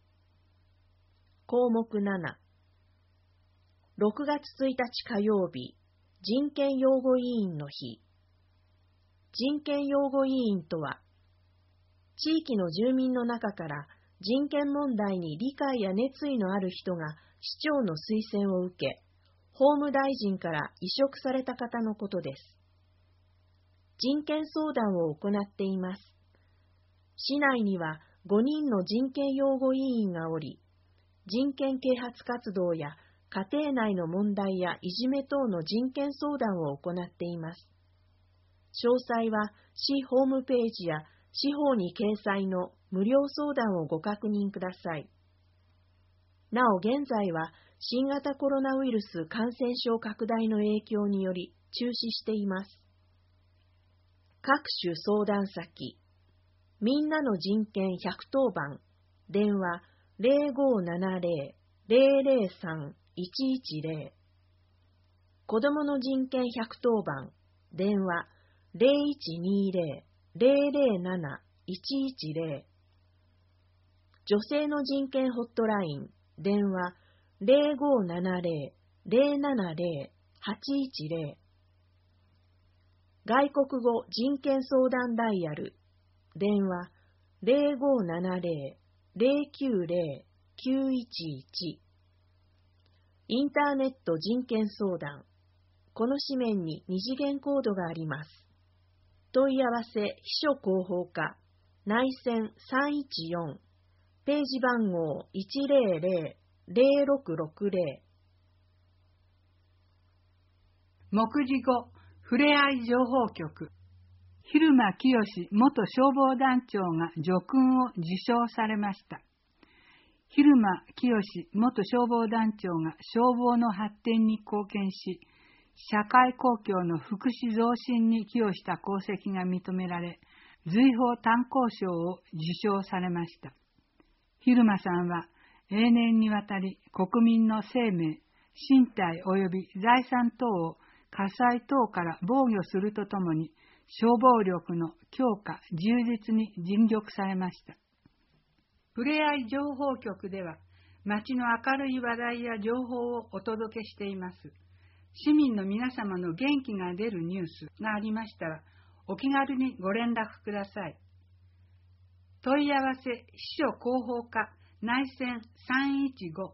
項目7、6月1日火曜日、人権擁護委員の日。人権擁護委員とは、地域の住民の中から人権問題に理解や熱意のある人が市長の推薦を受け、法務大臣から委嘱された方のことです。人権相談を行っています。市内には5人の人権擁護委員がおり、人権啓発活動や家庭内の問題やいじめ等の人権相談を行っています。詳細は市ホームページや市法に掲載の無料相談をご確認ください。なお現在は新型コロナウイルス感染症拡大の影響により中止しています。各種相談先、みんなの人権110番、電話0570-003-110。 子どもの人権110番、電話 0120-007-110。女性の人権ホットライン、電話 0570-070-810。外国語人権相談ダイヤル、電話 0570-090-911。インターネット人権相談。この紙面に二次元コードがあります。問い合わせ秘書広報課、内線314、ページ番号100-0660。 目次後、ふれあい情報局。蛭間清元消防団長が叙勲を受章されました。蛭間清元消防団長が消防の発展に貢献し、社会公共の福祉増進に寄与した功績が認められ、瑞宝炭鉱賞を受章されました。蛭間さんは永年にわたり国民の生命、身体及び財産等を火災等から防御するとともに、消防力の強化、充実に尽力されました。ふれあい情報局では、町の明るい話題や情報をお届けしています。市民の皆様の元気が出るニュースがありましたら、お気軽にご連絡ください。問い合わせ秘書広報課内線315。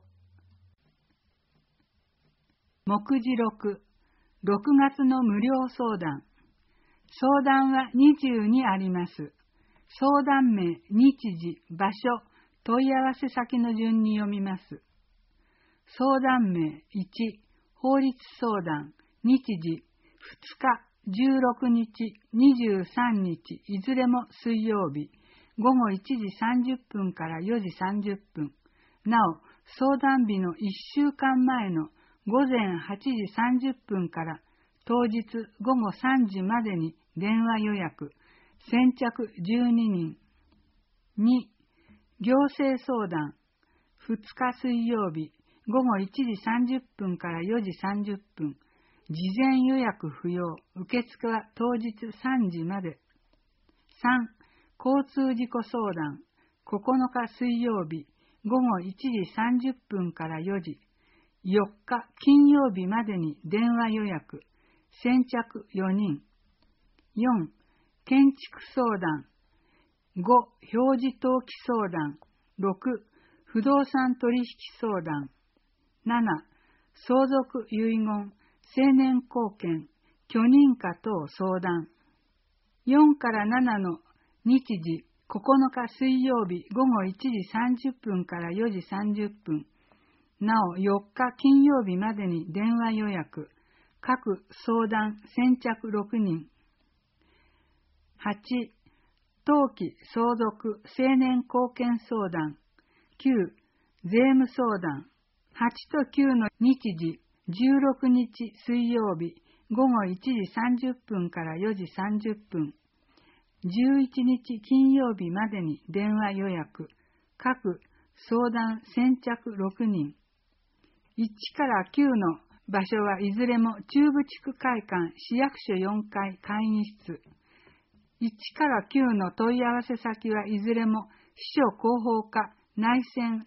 目次録、6月の無料相談。相談は22あります。相談名、日時、場所、問い合わせ先の順に読みます。相談名1、法律相談、日時、2日、16日、23日、いずれも水曜日、午後1時30分から4時30分。なお、相談日の1週間前の午前8時30分から当日午後3時までに電話予約、先着12人。2、行政相談、2日水曜日、午後1時30分から4時30分。事前予約不要、受付は当日3時まで。3、交通事故相談、9日水曜日、午後1時30分から4時。4日金曜日までに電話予約、先着4人。4、建築相談。5、表示登記相談。6、不動産取引相談。7、相続遺言、成年後見、許認可等相談。4から7の日時、9日水曜日午後1時30分から4時30分。なお4日金曜日までに電話予約。各相談先着6人。8、登記相続成年後見相談。9、税務相談。8と9の日時、16日水曜日午後1時30分から4時30分。11日金曜日までに電話予約。各相談先着6人。1から9の場所はいずれも中部地区会館市役所4階会議室。1から9の問い合わせ先はいずれも秘書広報課内線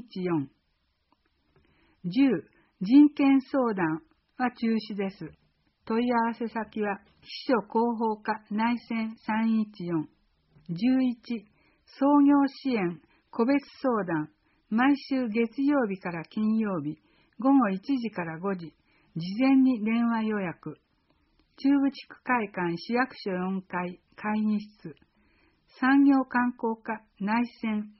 314。10、人権相談は中止です。問い合わせ先は秘書広報課内線314。11、創業支援個別相談、毎週月曜日から金曜日、午後1時から5時、事前に電話予約。中部地区会館市役所4階会議室。産業観光課内線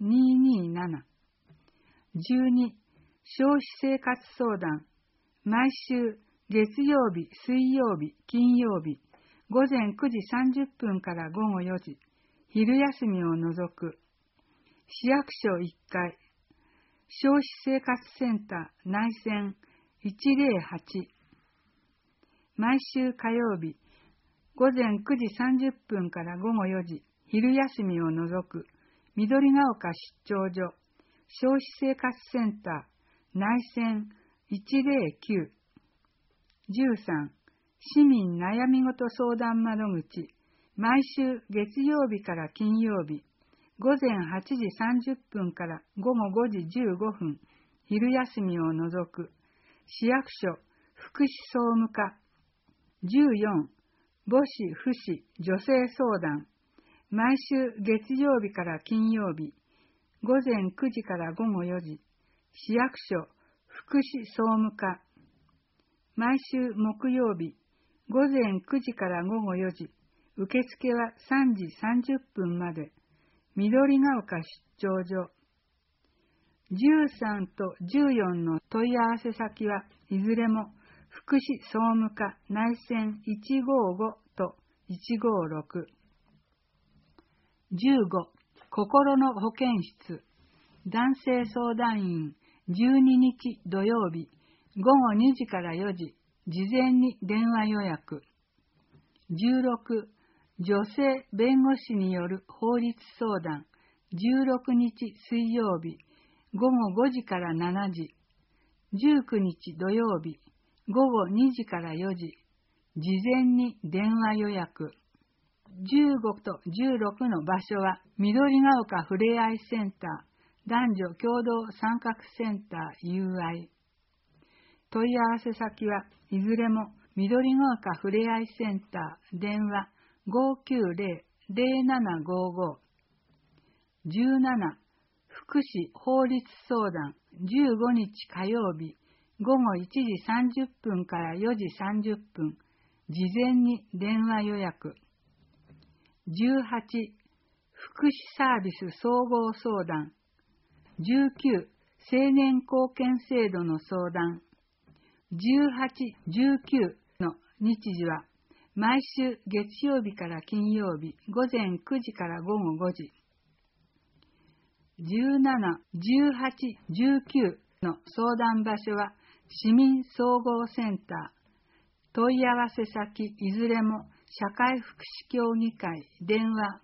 227。12、消費生活相談。毎週月曜日、水曜日、金曜日、午前9時30分から午後4時、昼休みを除く。市役所1階。消費生活センター内線108。毎週火曜日、午前9時30分から午後4時、昼休みを除く、緑が丘出張所、消費生活センター内線109。 13、市民悩み事相談窓口、毎週月曜日から金曜日、午前8時30分から午後5時15分、昼休みを除く、市役所福祉総務課。14、母子父子女性相談、毎週月曜日から金曜日、午前9時から午後4時、市役所福祉総務課。毎週木曜日、午前9時から午後4時、受付は3時30分まで、緑が丘出張所。13と14の問い合わせ先はいずれも福祉総務課内線155と156。15、心の保健室、男性相談員、12日土曜日、午後2時から4時、事前に電話予約。16、女性弁護士による法律相談、16日水曜日、午後5時から7時、19日土曜日、午後2時から4時、事前に電話予約。15と16の場所は、緑が丘ふれあいセンター、男女共同参画センター UI。問い合わせ先はいずれも、緑が丘ふれあいセンター、電話 590-0755。17、福祉法律相談、15日火曜日、午後1時30分から4時30分、事前に電話予約。18、福祉サービス総合相談。19、青年貢献制度の相談。18、19の日時は、毎週月曜日から金曜日、午前9時から午後5時。17、18、19の相談場所は、市民総合センター。問い合わせ先いずれも、社会福祉協議会電話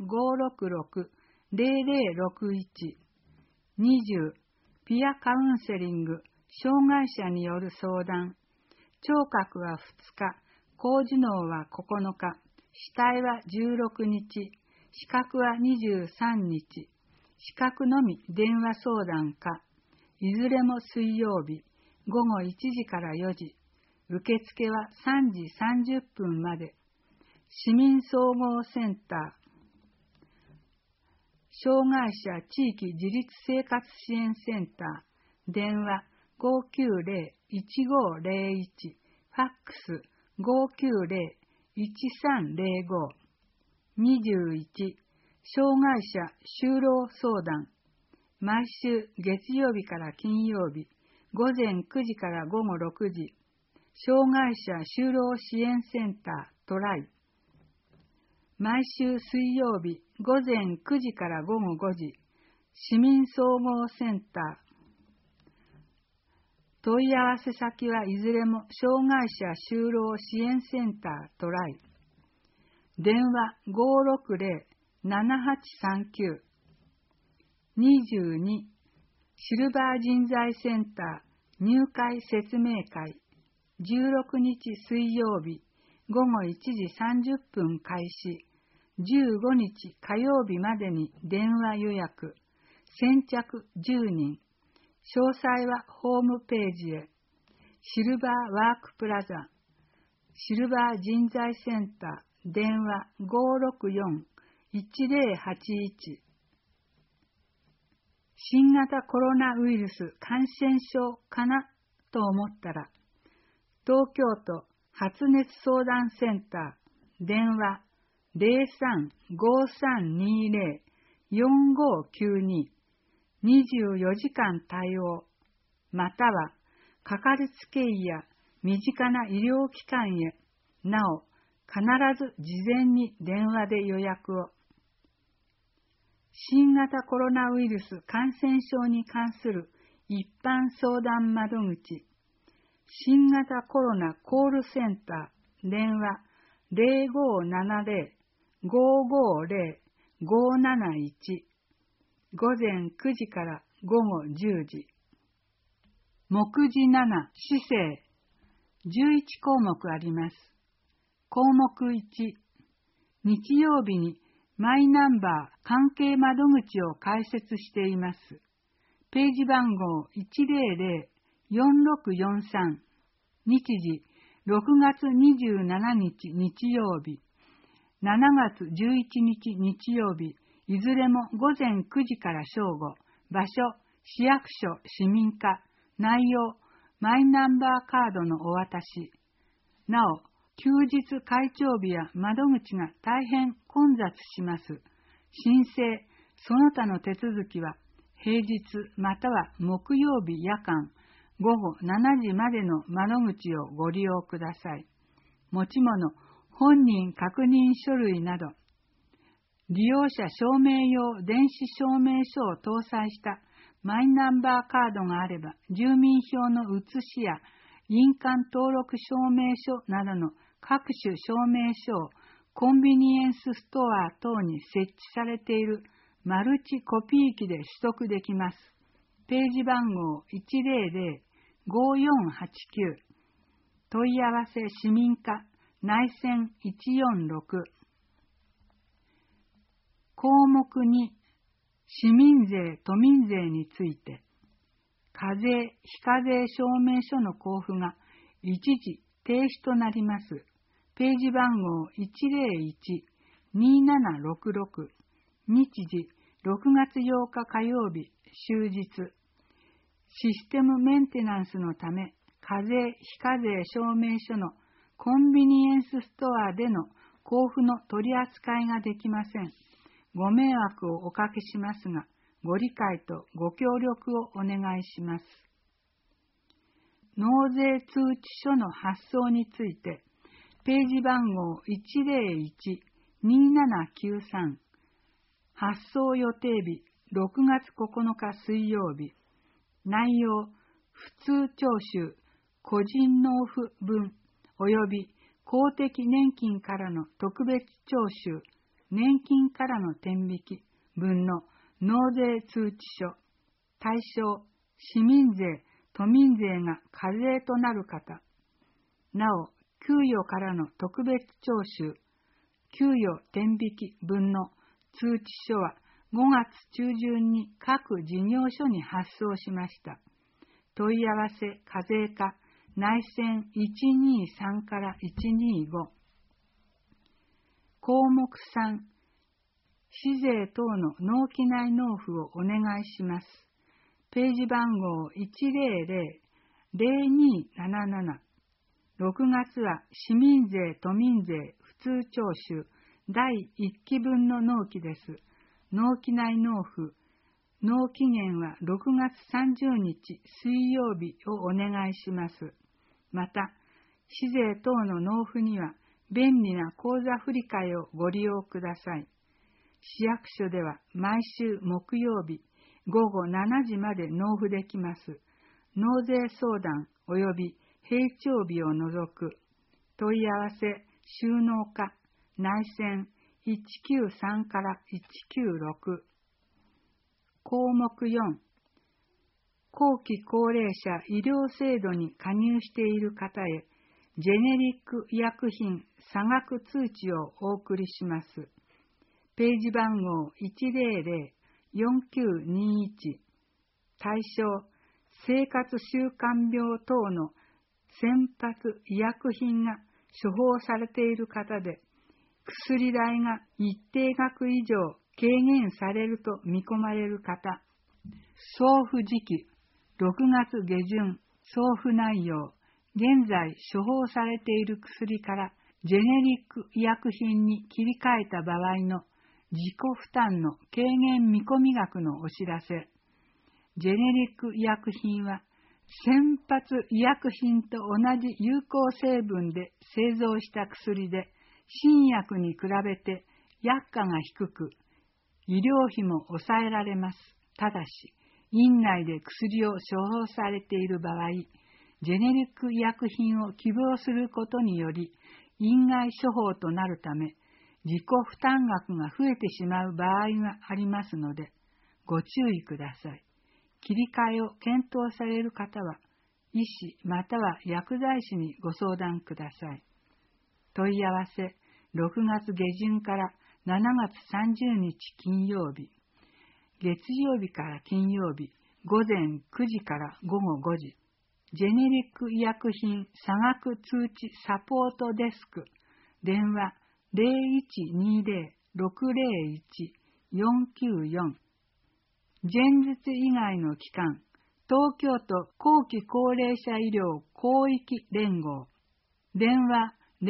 566-0061。20、ピアカウンセリング、障害者による相談。聴覚は2日、高受能は9日、視体は16日、視覚は23日、視覚のみ電話相談か、いずれも水曜日、午後1時から4時、受付は3時30分まで、市民総合センター、障害者地域自立生活支援センター、電話 590-1501、ファックス 590-1305。21、障害者就労相談。毎週月曜日から金曜日、午前9時から午後6時、障害者就労支援センタートライ。毎週水曜日、午前9時から午後5時、市民総合センター。問い合わせ先はいずれも障害者就労支援センタートライ。電話 560-7839。22、シルバー人材センター入会説明会。16日水曜日、午後1時30分開始。15日火曜日までに電話予約。先着10人。詳細はホームページへ。シルバーワークプラザ。シルバー人材センター。電話 564-1081。新型コロナウイルス感染症かなと思ったら、東京都発熱相談センター。電話 03-5320-4592。24時間対応、または、かかりつけ医や身近な医療機関へ、なお、必ず事前に電話で予約を。新型コロナウイルス感染症に関する一般相談窓口、新型コロナコールセンター、電話 0570-550-571。午前9時から午後10時。目次7、市政。 11項目あります。項目1、日曜日にマイナンバー関係窓口を開設しています。ページ番号100-4643、日時6月27日日曜日、7月11日日曜日、いずれも午前9時から正午、場所、市役所、市民課、内容、マイナンバーカードのお渡し。なお、休日開帳日や窓口が大変混雑します。申請、その他の手続きは、平日または木曜日夜間、午後7時までの窓口をご利用ください。持ち物、本人確認書類など、利用者証明用電子証明書を搭載したマイナンバーカードがあれば、住民票の写しや印鑑登録証明書などの各種証明書をコンビニエンスストア等に設置されているマルチコピー機で取得できます。ページ番号100-5489、問い合わせ市民課内線146。項目2、市民税・都民税について、課税・非課税証明書の交付が一時停止となります。ページ番号101-2766、日時6月8日火曜日、終日。システムメンテナンスのため、課税・非課税証明書のコンビニエンスストアでの交付の取り扱いができません。ご迷惑をおかけしますが、ご理解とご協力をお願いします。納税通知書の発送について、ページ番号101-2793、発送予定日6月9日水曜日、内容、普通徴収、個人納付分及び公的年金からの特別徴収、年金からの天引き分の納税通知書、対象、市民税、都民税が課税となる方。なお、給与からの特別徴収、給与天引き分の通知書は5月中旬に各事業所に発送しました。問い合わせ課税課内線123から125。項目3、市税等の納期内納付をお願いします。ページ番号100-0277。6月は市民税・都民税普通徴収第1期分の納期です。納期内納付。納期限は6月30日水曜日をお願いします。また、市税等の納付には便利な口座振替をご利用ください。市役所では毎週木曜日午後7時まで納付できます。納税相談及び平帳日を除く。問い合わせ収納課内線193から196。項目4、後期高齢者医療制度に加入している方へ、ジェネリック医薬品差額通知をお送りします。ページ番号100-4921。対象、生活習慣病等の先発医薬品が処方されている方で、薬代が一定額以上軽減されると見込まれる方。送付時期、6月下旬。送付内容、現在処方されている薬からジェネリック医薬品に切り替えた場合の自己負担の軽減見込み額のお知らせ。ジェネリック医薬品は先発医薬品と同じ有効成分で製造した薬で、新薬に比べて薬価が低く、医療費も抑えられます。ただし、院内で薬を処方されている場合、ジェネリック医薬品を希望することにより、院外処方となるため、自己負担額が増えてしまう場合がありますので、ご注意ください。切り替えを検討される方は、 医師または薬剤師にご相談ください。問い合わせ6月下旬から7月30日金曜日、月曜日から金曜日午前9時から午後5時、ジェネリック医薬品差額通知サポートデスク、電話 0120-601-494。前日以外の期間、東京都後期高齢者医療広域連合、電話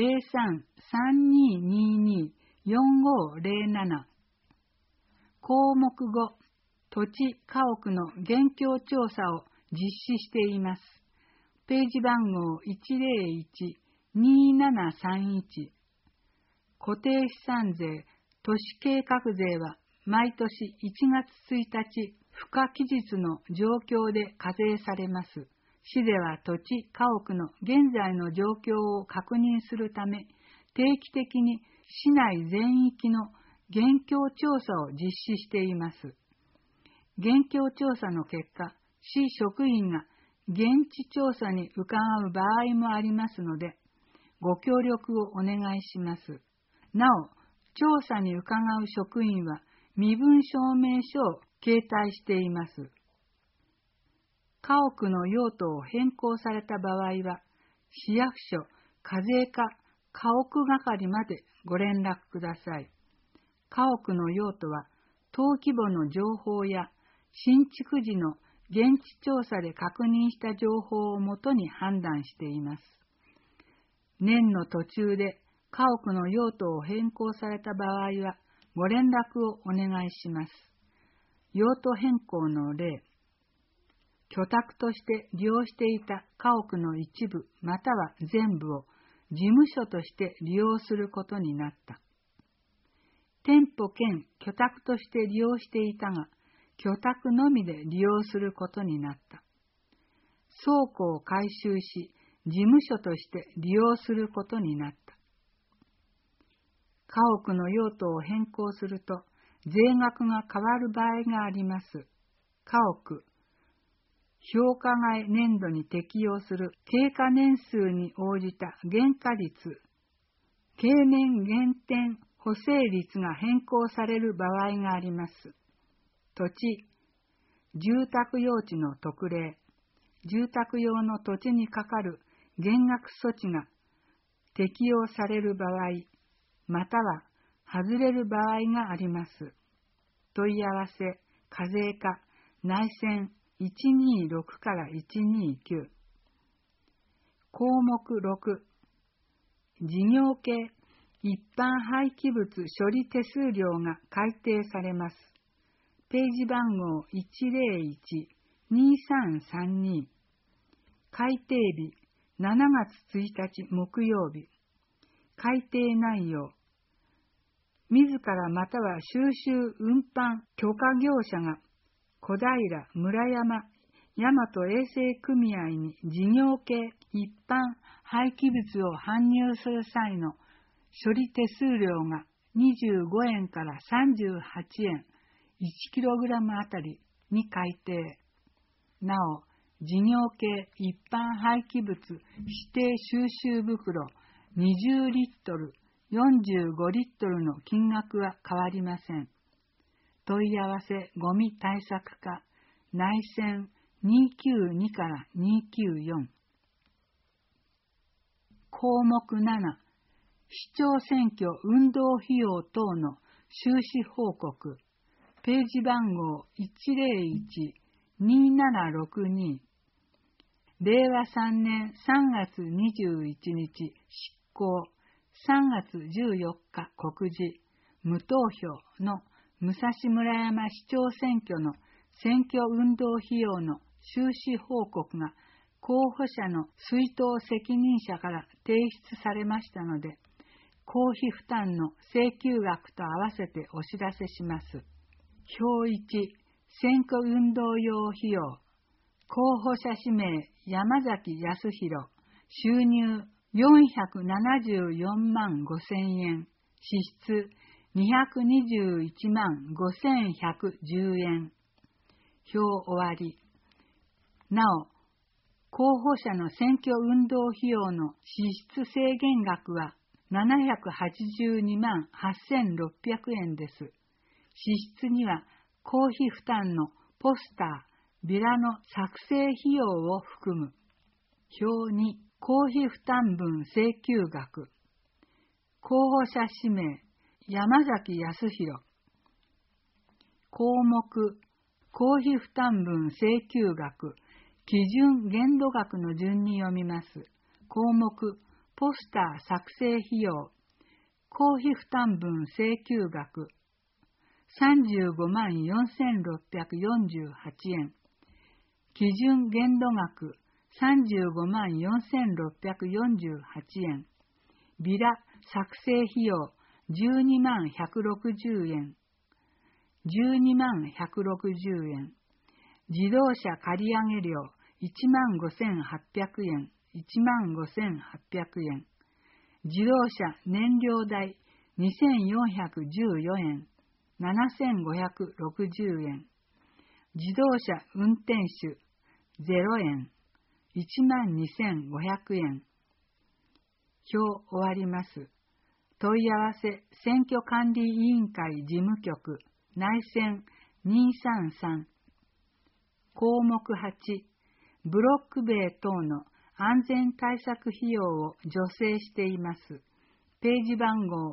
03-3222-4507。項目5、土地家屋の現況調査を実施しています。ページ番号 101-2731。固定資産税、都市計画税は毎年1月1日、付加期日の状況で課税されます。市では土地、家屋の現在の状況を確認するため、定期的に市内全域の現況調査を実施しています。現況調査の結果、市職員が現地調査に伺う場合もありますので、ご協力をお願いします。なお、調査に伺う職員は身分証明書を携帯しています。家屋の用途を変更された場合は、市役所課税課家屋係までご連絡ください。家屋の用途は、登記簿の情報や新築時の現地調査で確認した情報をもとに判断しています。年の途中で家屋の用途を変更された場合は、ご連絡をお願いします。用途変更の例、居宅として利用していた家屋の一部または全部を事務所として利用することになった。店舗兼居宅として利用していたが、居宅のみで利用することになった。倉庫を改修し、事務所として利用することになった。家屋の用途を変更すると、税額が変わる場合があります。家屋、評価外年度に適用する経過年数に応じた原価率、経年減点補正率が変更される場合があります。土地、住宅用地の特例、住宅用の土地にかかる減額措置が適用される場合、または外れる場合があります。問い合わせ、課税課、内線126から129。項目6、事業系一般廃棄物処理手数料が改定されます。ページ番号 101-2332。改定日7月1日木曜日。改定内容。自らまたは収集運搬許可業者が小平、村山、大和衛生組合に事業系一般廃棄物を搬入する際の処理手数料が25円から38円1kg あたりに改定。なお、事業系一般廃棄物指定収集袋20リットル、45リットルの金額は変わりません。問い合わせゴミ対策課、内線292から294。項目7、市長選挙運動費用等の収支報告。ページ番号 101-2762。令和3年3月21日執行、3月14日告示、無投票の武蔵村山市長選挙の選挙運動費用の収支報告が候補者の出納責任者から提出されましたので、公費負担の請求額と合わせてお知らせします。表1、選挙運動用費用。候補者指名山崎康弘、収入474万5千円、支出221万5110円。表終わり。なお、 候補者の選挙運動費用の支出制限額は782万8600円です。支出には公費負担のポスター、ビラの作成費用を含む。表2、公費負担分請求額。候補者氏名、山崎康弘。項目、公費負担分請求額、基準限度額の順に読みます。項目、ポスター作成費用、公費負担分請求額、35万4648円。基準限度額、35万4648円。ビラ作成費用、12万160円。12万160円。自動車借り上げ料、1万5800円。1万5800円。自動車燃料代、2414円。7560円。自動車運転手、0円。12500円。表終わります。問い合わせ選挙管理委員会事務局内線233。項目8、ブロック塀等の安全対策費用を助成しています。ページ番号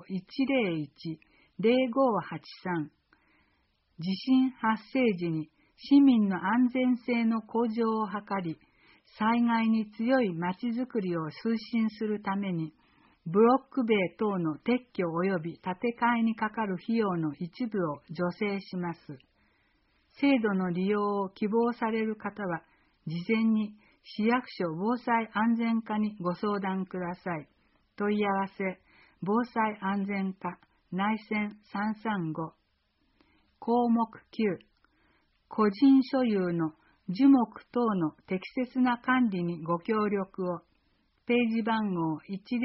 101-0583。地震発生時に市民の安全性の向上を図り、災害に強いまちづくりを推進するために、ブロック塀等の撤去及び建て替えにかかる費用の一部を助成します。制度の利用を希望される方は、事前に市役所防災安全課にご相談ください。問い合わせ、防災安全課内線335。項目9、個人所有の樹木等の適切な管理にご協力を。ページ番号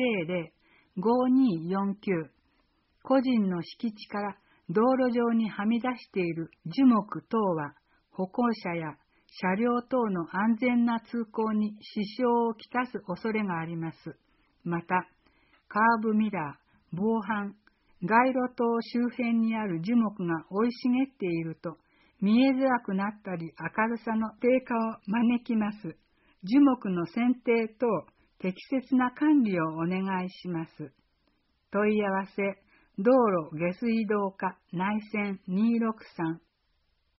100-5249。個人の敷地から道路上にはみ出している樹木等は、歩行者や車両等の安全な通行に支障をきたす恐れがあります。また、カーブミラー、防犯、街路灯周辺にある樹木が生い茂っていると、見えづらくなったり明るさの低下を招きます。樹木の剪定等、適切な管理をお願いします。問い合わせ、道路下水道課内線263。